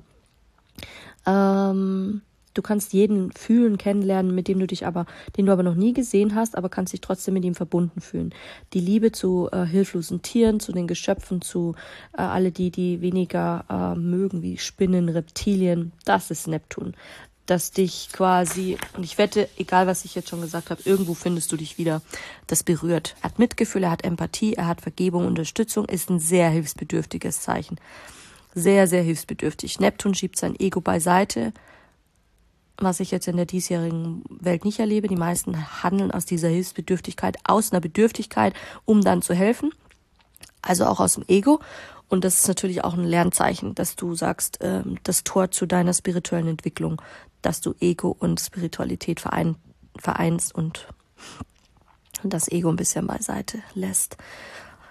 Ähm, Du kannst jeden fühlen, kennenlernen, mit dem du dich aber, den du aber noch nie gesehen hast, aber kannst dich trotzdem mit ihm verbunden fühlen. Die Liebe zu äh, hilflosen Tieren, zu den Geschöpfen, zu äh, alle die, die weniger äh, mögen, wie Spinnen, Reptilien, das ist Neptun. Das dich quasi, und ich wette, egal was ich jetzt schon gesagt habe, irgendwo findest du dich wieder, das berührt. Er hat Mitgefühl, er hat Empathie, er hat Vergebung, Unterstützung, ist ein sehr hilfsbedürftiges Zeichen. Sehr, sehr hilfsbedürftig. Neptun schiebt sein Ego beiseite, was ich jetzt in der diesjährigen Welt nicht erlebe. Die meisten handeln aus dieser Hilfsbedürftigkeit, aus einer Bedürftigkeit, um dann zu helfen. Also auch aus dem Ego. Und das ist natürlich auch ein Lernzeichen, dass du sagst, äh, das Tor zu deiner spirituellen Entwicklung, dass du Ego und Spiritualität verein, vereinst und das Ego ein bisschen beiseite lässt.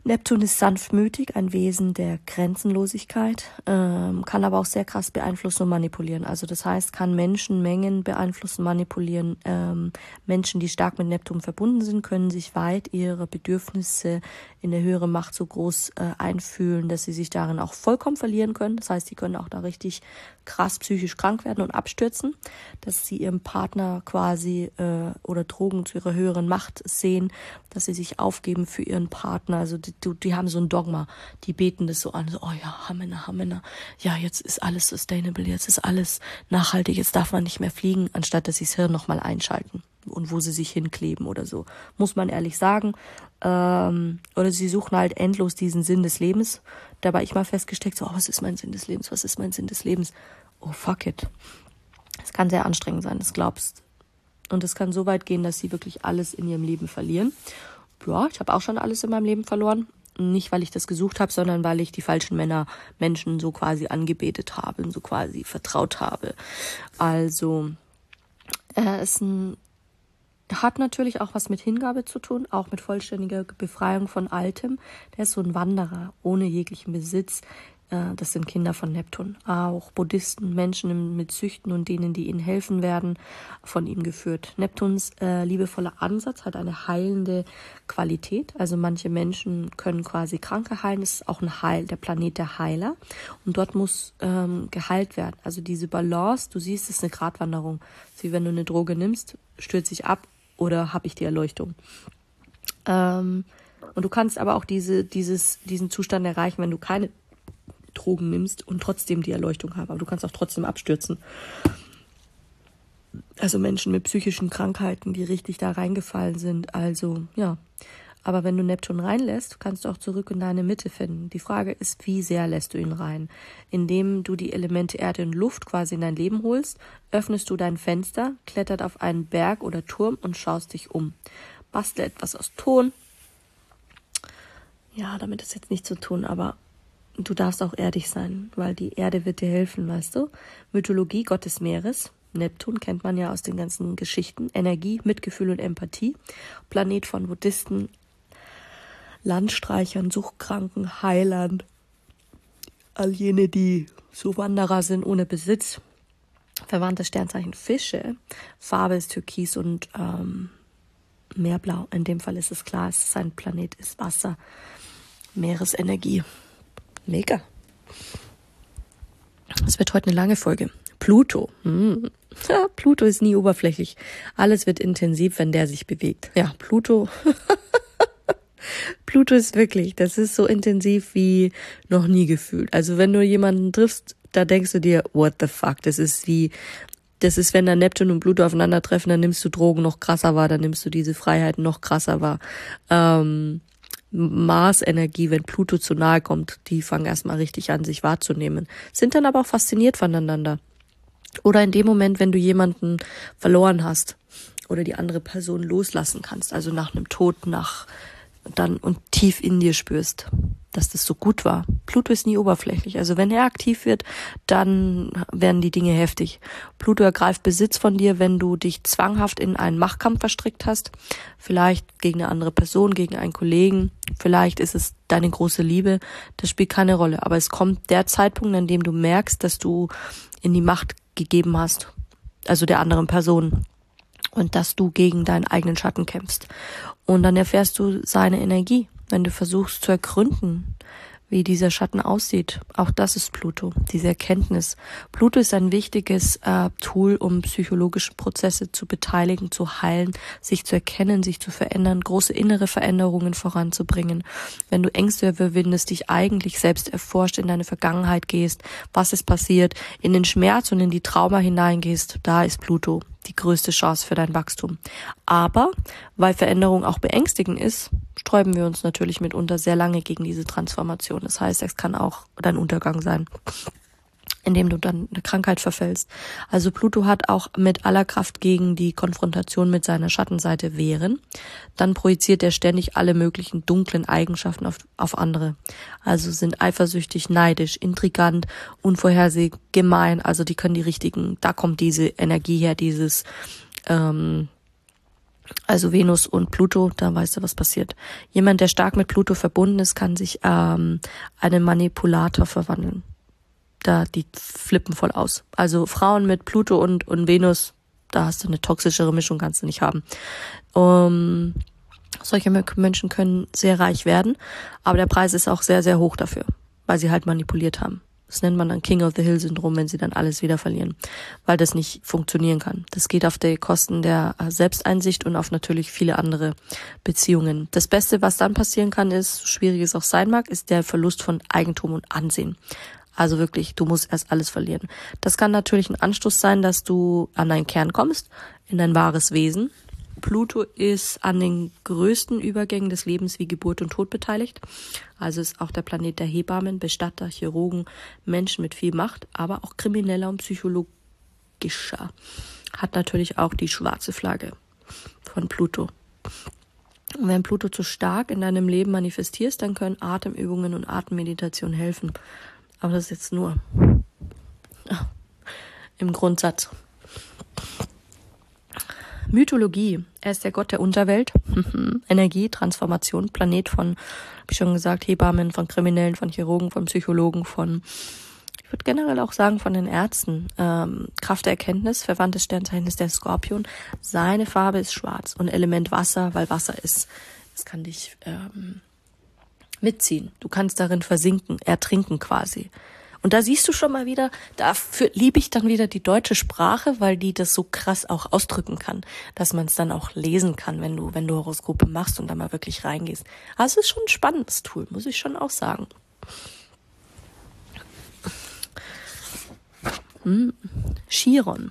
Neptun ist sanftmütig, ein Wesen der Grenzenlosigkeit, ähm, kann aber auch sehr krass beeinflussen und manipulieren. Also das heißt, kann Menschenmengen beeinflussen, manipulieren. Ähm, Menschen, die stark mit Neptun verbunden sind, können sich weit ihre Bedürfnisse in der höheren Macht so groß äh, einfühlen, dass sie sich darin auch vollkommen verlieren können. Das heißt, sie können auch da richtig krass psychisch krank werden und abstürzen, dass sie ihrem Partner quasi äh, oder Drogen zu ihrer höheren Macht sehen, dass sie sich aufgeben für ihren Partner. Also die, die haben so ein Dogma, die beten das so an, so, oh ja, Hamena, Hamena, ja, jetzt ist alles sustainable, jetzt ist alles nachhaltig, jetzt darf man nicht mehr fliegen, anstatt dass sie das Hirn nochmal einschalten und wo sie sich hinkleben oder so, muss man ehrlich sagen. Ähm, oder sie suchen halt endlos diesen Sinn des Lebens. Dabei ich mal festgesteckt, so, oh, was ist mein Sinn des Lebens, was ist mein Sinn des Lebens? Oh, fuck it. Es kann sehr anstrengend sein, das glaubst. Und es kann so weit gehen, dass sie wirklich alles in ihrem Leben verlieren. Ja, ich habe auch schon alles in meinem Leben verloren. Nicht, weil ich das gesucht habe, sondern weil ich die falschen Männer, Menschen so quasi angebetet habe und so quasi vertraut habe. Also, er ist ein, hat natürlich auch was mit Hingabe zu tun, auch mit vollständiger Befreiung von Altem. Der ist so ein Wanderer, ohne jeglichen Besitz. Das sind Kinder von Neptun. Auch Buddhisten, Menschen mit Süchten und denen, die ihnen helfen werden, von ihm geführt. Neptuns äh, liebevoller Ansatz hat eine heilende Qualität. Also manche Menschen können quasi Kranke heilen. Es ist auch ein Heil, der Planet der Heiler. Und dort muss ähm, geheilt werden. Also diese Balance, du siehst, es ist eine Gratwanderung. Wie wenn du eine Droge nimmst, stürzt sich ab oder habe ich die Erleuchtung. Ähm, und du kannst aber auch diese, dieses, diesen Zustand erreichen, wenn du keine Drogen nimmst und trotzdem die Erleuchtung haben. Aber du kannst auch trotzdem abstürzen. Also Menschen mit psychischen Krankheiten, die richtig da reingefallen sind. Also, ja. Aber wenn du Neptun reinlässt, kannst du auch zurück in deine Mitte finden. Die Frage ist, wie sehr lässt du ihn rein? Indem du die Elemente Erde und Luft quasi in dein Leben holst, öffnest du dein Fenster, klettert auf einen Berg oder Turm und schaust dich um. Bastle etwas aus Ton. Ja, damit ist jetzt nichts zu tun, aber du darfst auch erdig sein, weil die Erde wird dir helfen, weißt du? Mythologie, Gott des Meeres. Neptun kennt man ja aus den ganzen Geschichten. Energie, Mitgefühl und Empathie. Planet von Buddhisten, Landstreichern, Suchtkranken, Heilern. All jene, die so Wanderer sind ohne Besitz. Verwandtes Sternzeichen Fische. Farbe ist Türkis und ähm, Meerblau. In dem Fall ist es klar, es ist ein Planet, ist Wasser, Meeresenergie. Mega. Es wird heute eine lange Folge. Pluto. Hm. Ja, Pluto ist nie oberflächlich. Alles wird intensiv, wenn der sich bewegt. Ja, Pluto. Pluto ist wirklich, das ist so intensiv wie noch nie gefühlt. Also wenn du jemanden triffst, da denkst du dir, what the fuck, das ist wie, das ist, wenn da Neptun und Pluto aufeinandertreffen, dann nimmst du Drogen noch krasser wahr, dann nimmst du diese Freiheit noch krasser wahr. Ähm, Mars-Energie, wenn Pluto zu nahe kommt, die fangen erstmal richtig an, sich wahrzunehmen. Sind dann aber auch fasziniert voneinander. Oder in dem Moment, wenn du jemanden verloren hast oder die andere Person loslassen kannst, also nach einem Tod, nach dann und tief in dir spürst, dass das so gut war. Pluto ist nie oberflächlich. Also wenn er aktiv wird, dann werden die Dinge heftig. Pluto ergreift Besitz von dir, wenn du dich zwanghaft in einen Machtkampf verstrickt hast. Vielleicht gegen eine andere Person, gegen einen Kollegen. Vielleicht ist es deine große Liebe. Das spielt keine Rolle. Aber es kommt der Zeitpunkt, an dem du merkst, dass du in die Macht gegeben hast. Also der anderen Person. Und dass du gegen deinen eigenen Schatten kämpfst. Und dann erfährst du seine Energie, wenn du versuchst zu ergründen, wie dieser Schatten aussieht. Auch das ist Pluto, diese Erkenntnis. Pluto ist ein wichtiges äh, Tool, um psychologische Prozesse zu beteiligen, zu heilen, sich zu erkennen, sich zu verändern, große innere Veränderungen voranzubringen. Wenn du Ängste überwindest, dich eigentlich selbst erforscht, in deine Vergangenheit gehst, was ist passiert, in den Schmerz und in die Trauma hineingehst, da ist Pluto die größte Chance für dein Wachstum. Aber, weil Veränderung auch beängstigend ist, sträuben wir uns natürlich mitunter sehr lange gegen diese Transformation. Das heißt, es kann auch dein Untergang sein, indem du dann eine Krankheit verfällst. Also Pluto hat auch mit aller Kraft gegen die Konfrontation mit seiner Schattenseite wehren. Dann projiziert er ständig alle möglichen dunklen Eigenschaften auf, auf andere. Also sind eifersüchtig, neidisch, intrigant, unvorhersehbar, gemein. Also die können die richtigen, da kommt diese Energie her, dieses, ähm, Also Venus und Pluto, da weißt du, was passiert. Jemand, der stark mit Pluto verbunden ist, kann sich ähm, einen Manipulator verwandeln. Da, die flippen voll aus. Also Frauen mit Pluto und, und Venus, da hast du eine toxischere Mischung, kannst du nicht haben. Um, solche Menschen können sehr reich werden, aber der Preis ist auch sehr, sehr hoch dafür, weil sie halt manipuliert haben. Das nennt man dann King of the Hill Syndrom, wenn sie dann alles wieder verlieren, weil das nicht funktionieren kann. Das geht auf die Kosten der Selbsteinsicht und auf natürlich viele andere Beziehungen. Das Beste, was dann passieren kann, ist, so schwierig es auch sein mag, ist der Verlust von Eigentum und Ansehen. Also wirklich, du musst erst alles verlieren. Das kann natürlich ein Anstoß sein, dass du an deinen Kern kommst, in dein wahres Wesen. Pluto ist an den größten Übergängen des Lebens wie Geburt und Tod beteiligt. Also ist auch der Planet der Hebammen, Bestatter, Chirurgen, Menschen mit viel Macht, aber auch krimineller und psychologischer. Hat natürlich auch die schwarze Flagge von Pluto. Und wenn Pluto zu stark in deinem Leben manifestierst, dann können Atemübungen und Atemmeditation helfen. Aber das ist jetzt nur ja, im Grundsatz. Mythologie. Er ist der Gott der Unterwelt, Energie, Transformation, Planet von, wie schon gesagt, Hebammen, von Kriminellen, von Chirurgen, von Psychologen, von, ich würde generell auch sagen, von den Ärzten. Ähm, Kraft der Erkenntnis, verwandtes Sternzeichen ist der Skorpion. Seine Farbe ist schwarz und Element Wasser, weil Wasser ist, es kann dich ähm, mitziehen. Du kannst darin versinken, ertrinken quasi. Und da siehst du schon mal wieder, dafür liebe ich dann wieder die deutsche Sprache, weil die das so krass auch ausdrücken kann, dass man es dann auch lesen kann, wenn du wenn du Horoskope machst und da mal wirklich reingehst. Also es ist schon ein spannendes Tool, muss ich schon auch sagen. Hm. Chiron.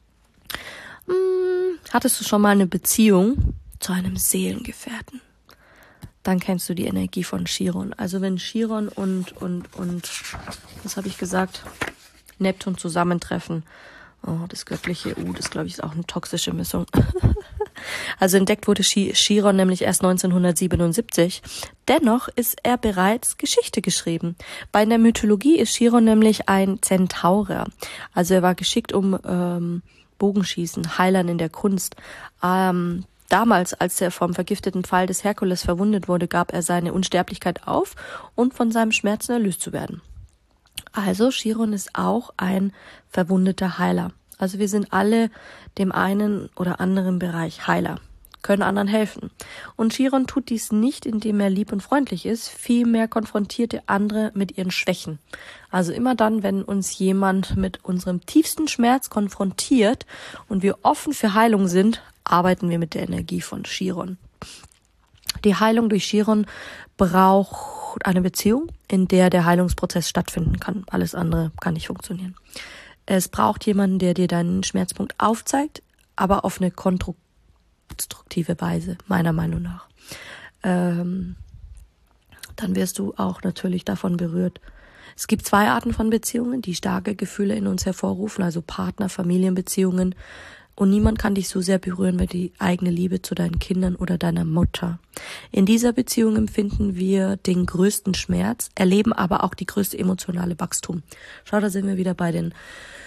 Hm. Hattest du schon mal eine Beziehung zu einem Seelengefährten? Dann kennst du die Energie von Chiron. Also wenn Chiron und, und, und, was habe ich gesagt, Neptun zusammentreffen, oh, das göttliche, uh, das glaube ich ist auch eine toxische Mischung. Also entdeckt wurde Chiron nämlich erst neunzehnhundertsiebenundsiebzig. Dennoch ist er bereits Geschichte geschrieben. Bei der Mythologie ist Chiron nämlich ein Zentaur. Also er war geschickt um ähm, Bogenschießen, Heilern in der Kunst, ähm, Damals, als er vom vergifteten Pfeil des Herkules verwundet wurde, gab er seine Unsterblichkeit auf, um von seinem Schmerzen erlöst zu werden. Also Chiron ist auch ein verwundeter Heiler. Also wir sind alle dem einen oder anderen Bereich Heiler, können anderen helfen. Und Chiron tut dies nicht, indem er lieb und freundlich ist, vielmehr konfrontiert er andere mit ihren Schwächen. Also immer dann, wenn uns jemand mit unserem tiefsten Schmerz konfrontiert und wir offen für Heilung sind, arbeiten wir mit der Energie von Chiron. Die Heilung durch Chiron braucht eine Beziehung, in der der Heilungsprozess stattfinden kann. Alles andere kann nicht funktionieren. Es braucht jemanden, der dir deinen Schmerzpunkt aufzeigt, aber auf eine konstruktive Weise, meiner Meinung nach. Ähm, dann wirst du auch natürlich davon berührt. Es gibt zwei Arten von Beziehungen, die starke Gefühle in uns hervorrufen, also Partner, Familienbeziehungen. Und niemand kann dich so sehr berühren wie die eigene Liebe zu deinen Kindern oder deiner Mutter. In dieser Beziehung empfinden wir den größten Schmerz, erleben aber auch die größte emotionale Wachstum. Schau, da sind wir wieder bei den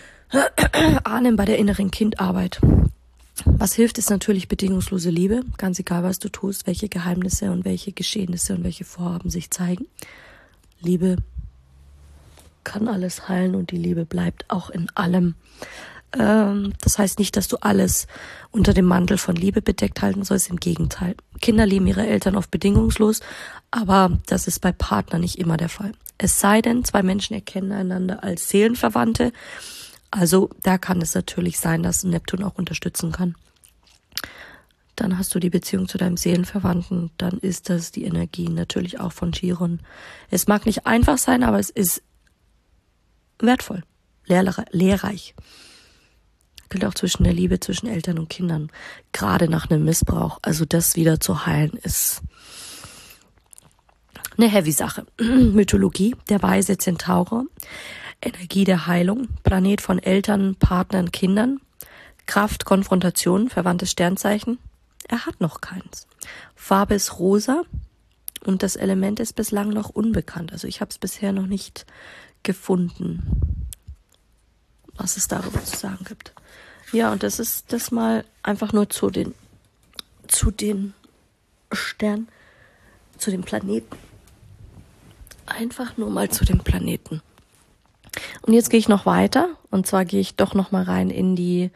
Ahnen, bei der inneren Kindarbeit. Was hilft, ist natürlich bedingungslose Liebe, ganz egal, was du tust, welche Geheimnisse und welche Geschehnisse und welche Vorhaben sich zeigen. Liebe kann alles heilen und die Liebe bleibt auch in allem. Das heißt nicht, dass du alles unter dem Mantel von Liebe bedeckt halten sollst, im Gegenteil. Kinder lieben ihre Eltern oft bedingungslos, aber das ist bei Partnern nicht immer der Fall. Es sei denn, zwei Menschen erkennen einander als Seelenverwandte, also da kann es natürlich sein, dass Neptun auch unterstützen kann. Dann hast du die Beziehung zu deinem Seelenverwandten, dann ist das die Energie natürlich auch von Chiron. Es mag nicht einfach sein, aber es ist wertvoll, lehrreich. Gilt auch zwischen der Liebe zwischen Eltern und Kindern, gerade nach einem Missbrauch. Also das wieder zu heilen ist eine heavy Sache. Mythologie, der weise Zentaur, Energie der Heilung, Planet von Eltern, Partnern, Kindern, Kraft, Konfrontation, verwandtes Sternzeichen. Er hat noch keins. Farbe ist rosa und das Element ist bislang noch unbekannt. Also ich habe es bisher noch nicht gefunden, was es darüber zu sagen gibt. Ja, und das ist das mal einfach nur zu den zu den Sternen, zu den Planeten. Einfach nur mal zu den Planeten. Und jetzt gehe ich noch weiter. Und zwar gehe ich doch noch mal rein in die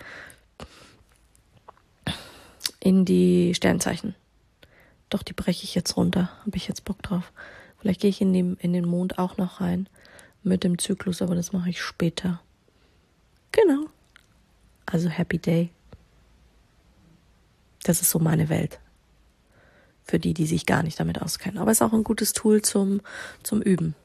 in die Sternzeichen. Doch, die breche ich jetzt runter. Habe ich jetzt Bock drauf. Vielleicht gehe ich in, dem, in den Mond auch noch rein mit dem Zyklus, aber das mache ich später. Genau. Also Happy Day. Das ist so meine Welt. Für die, die sich gar nicht damit auskennen. Aber es ist auch ein gutes Tool zum, zum Üben.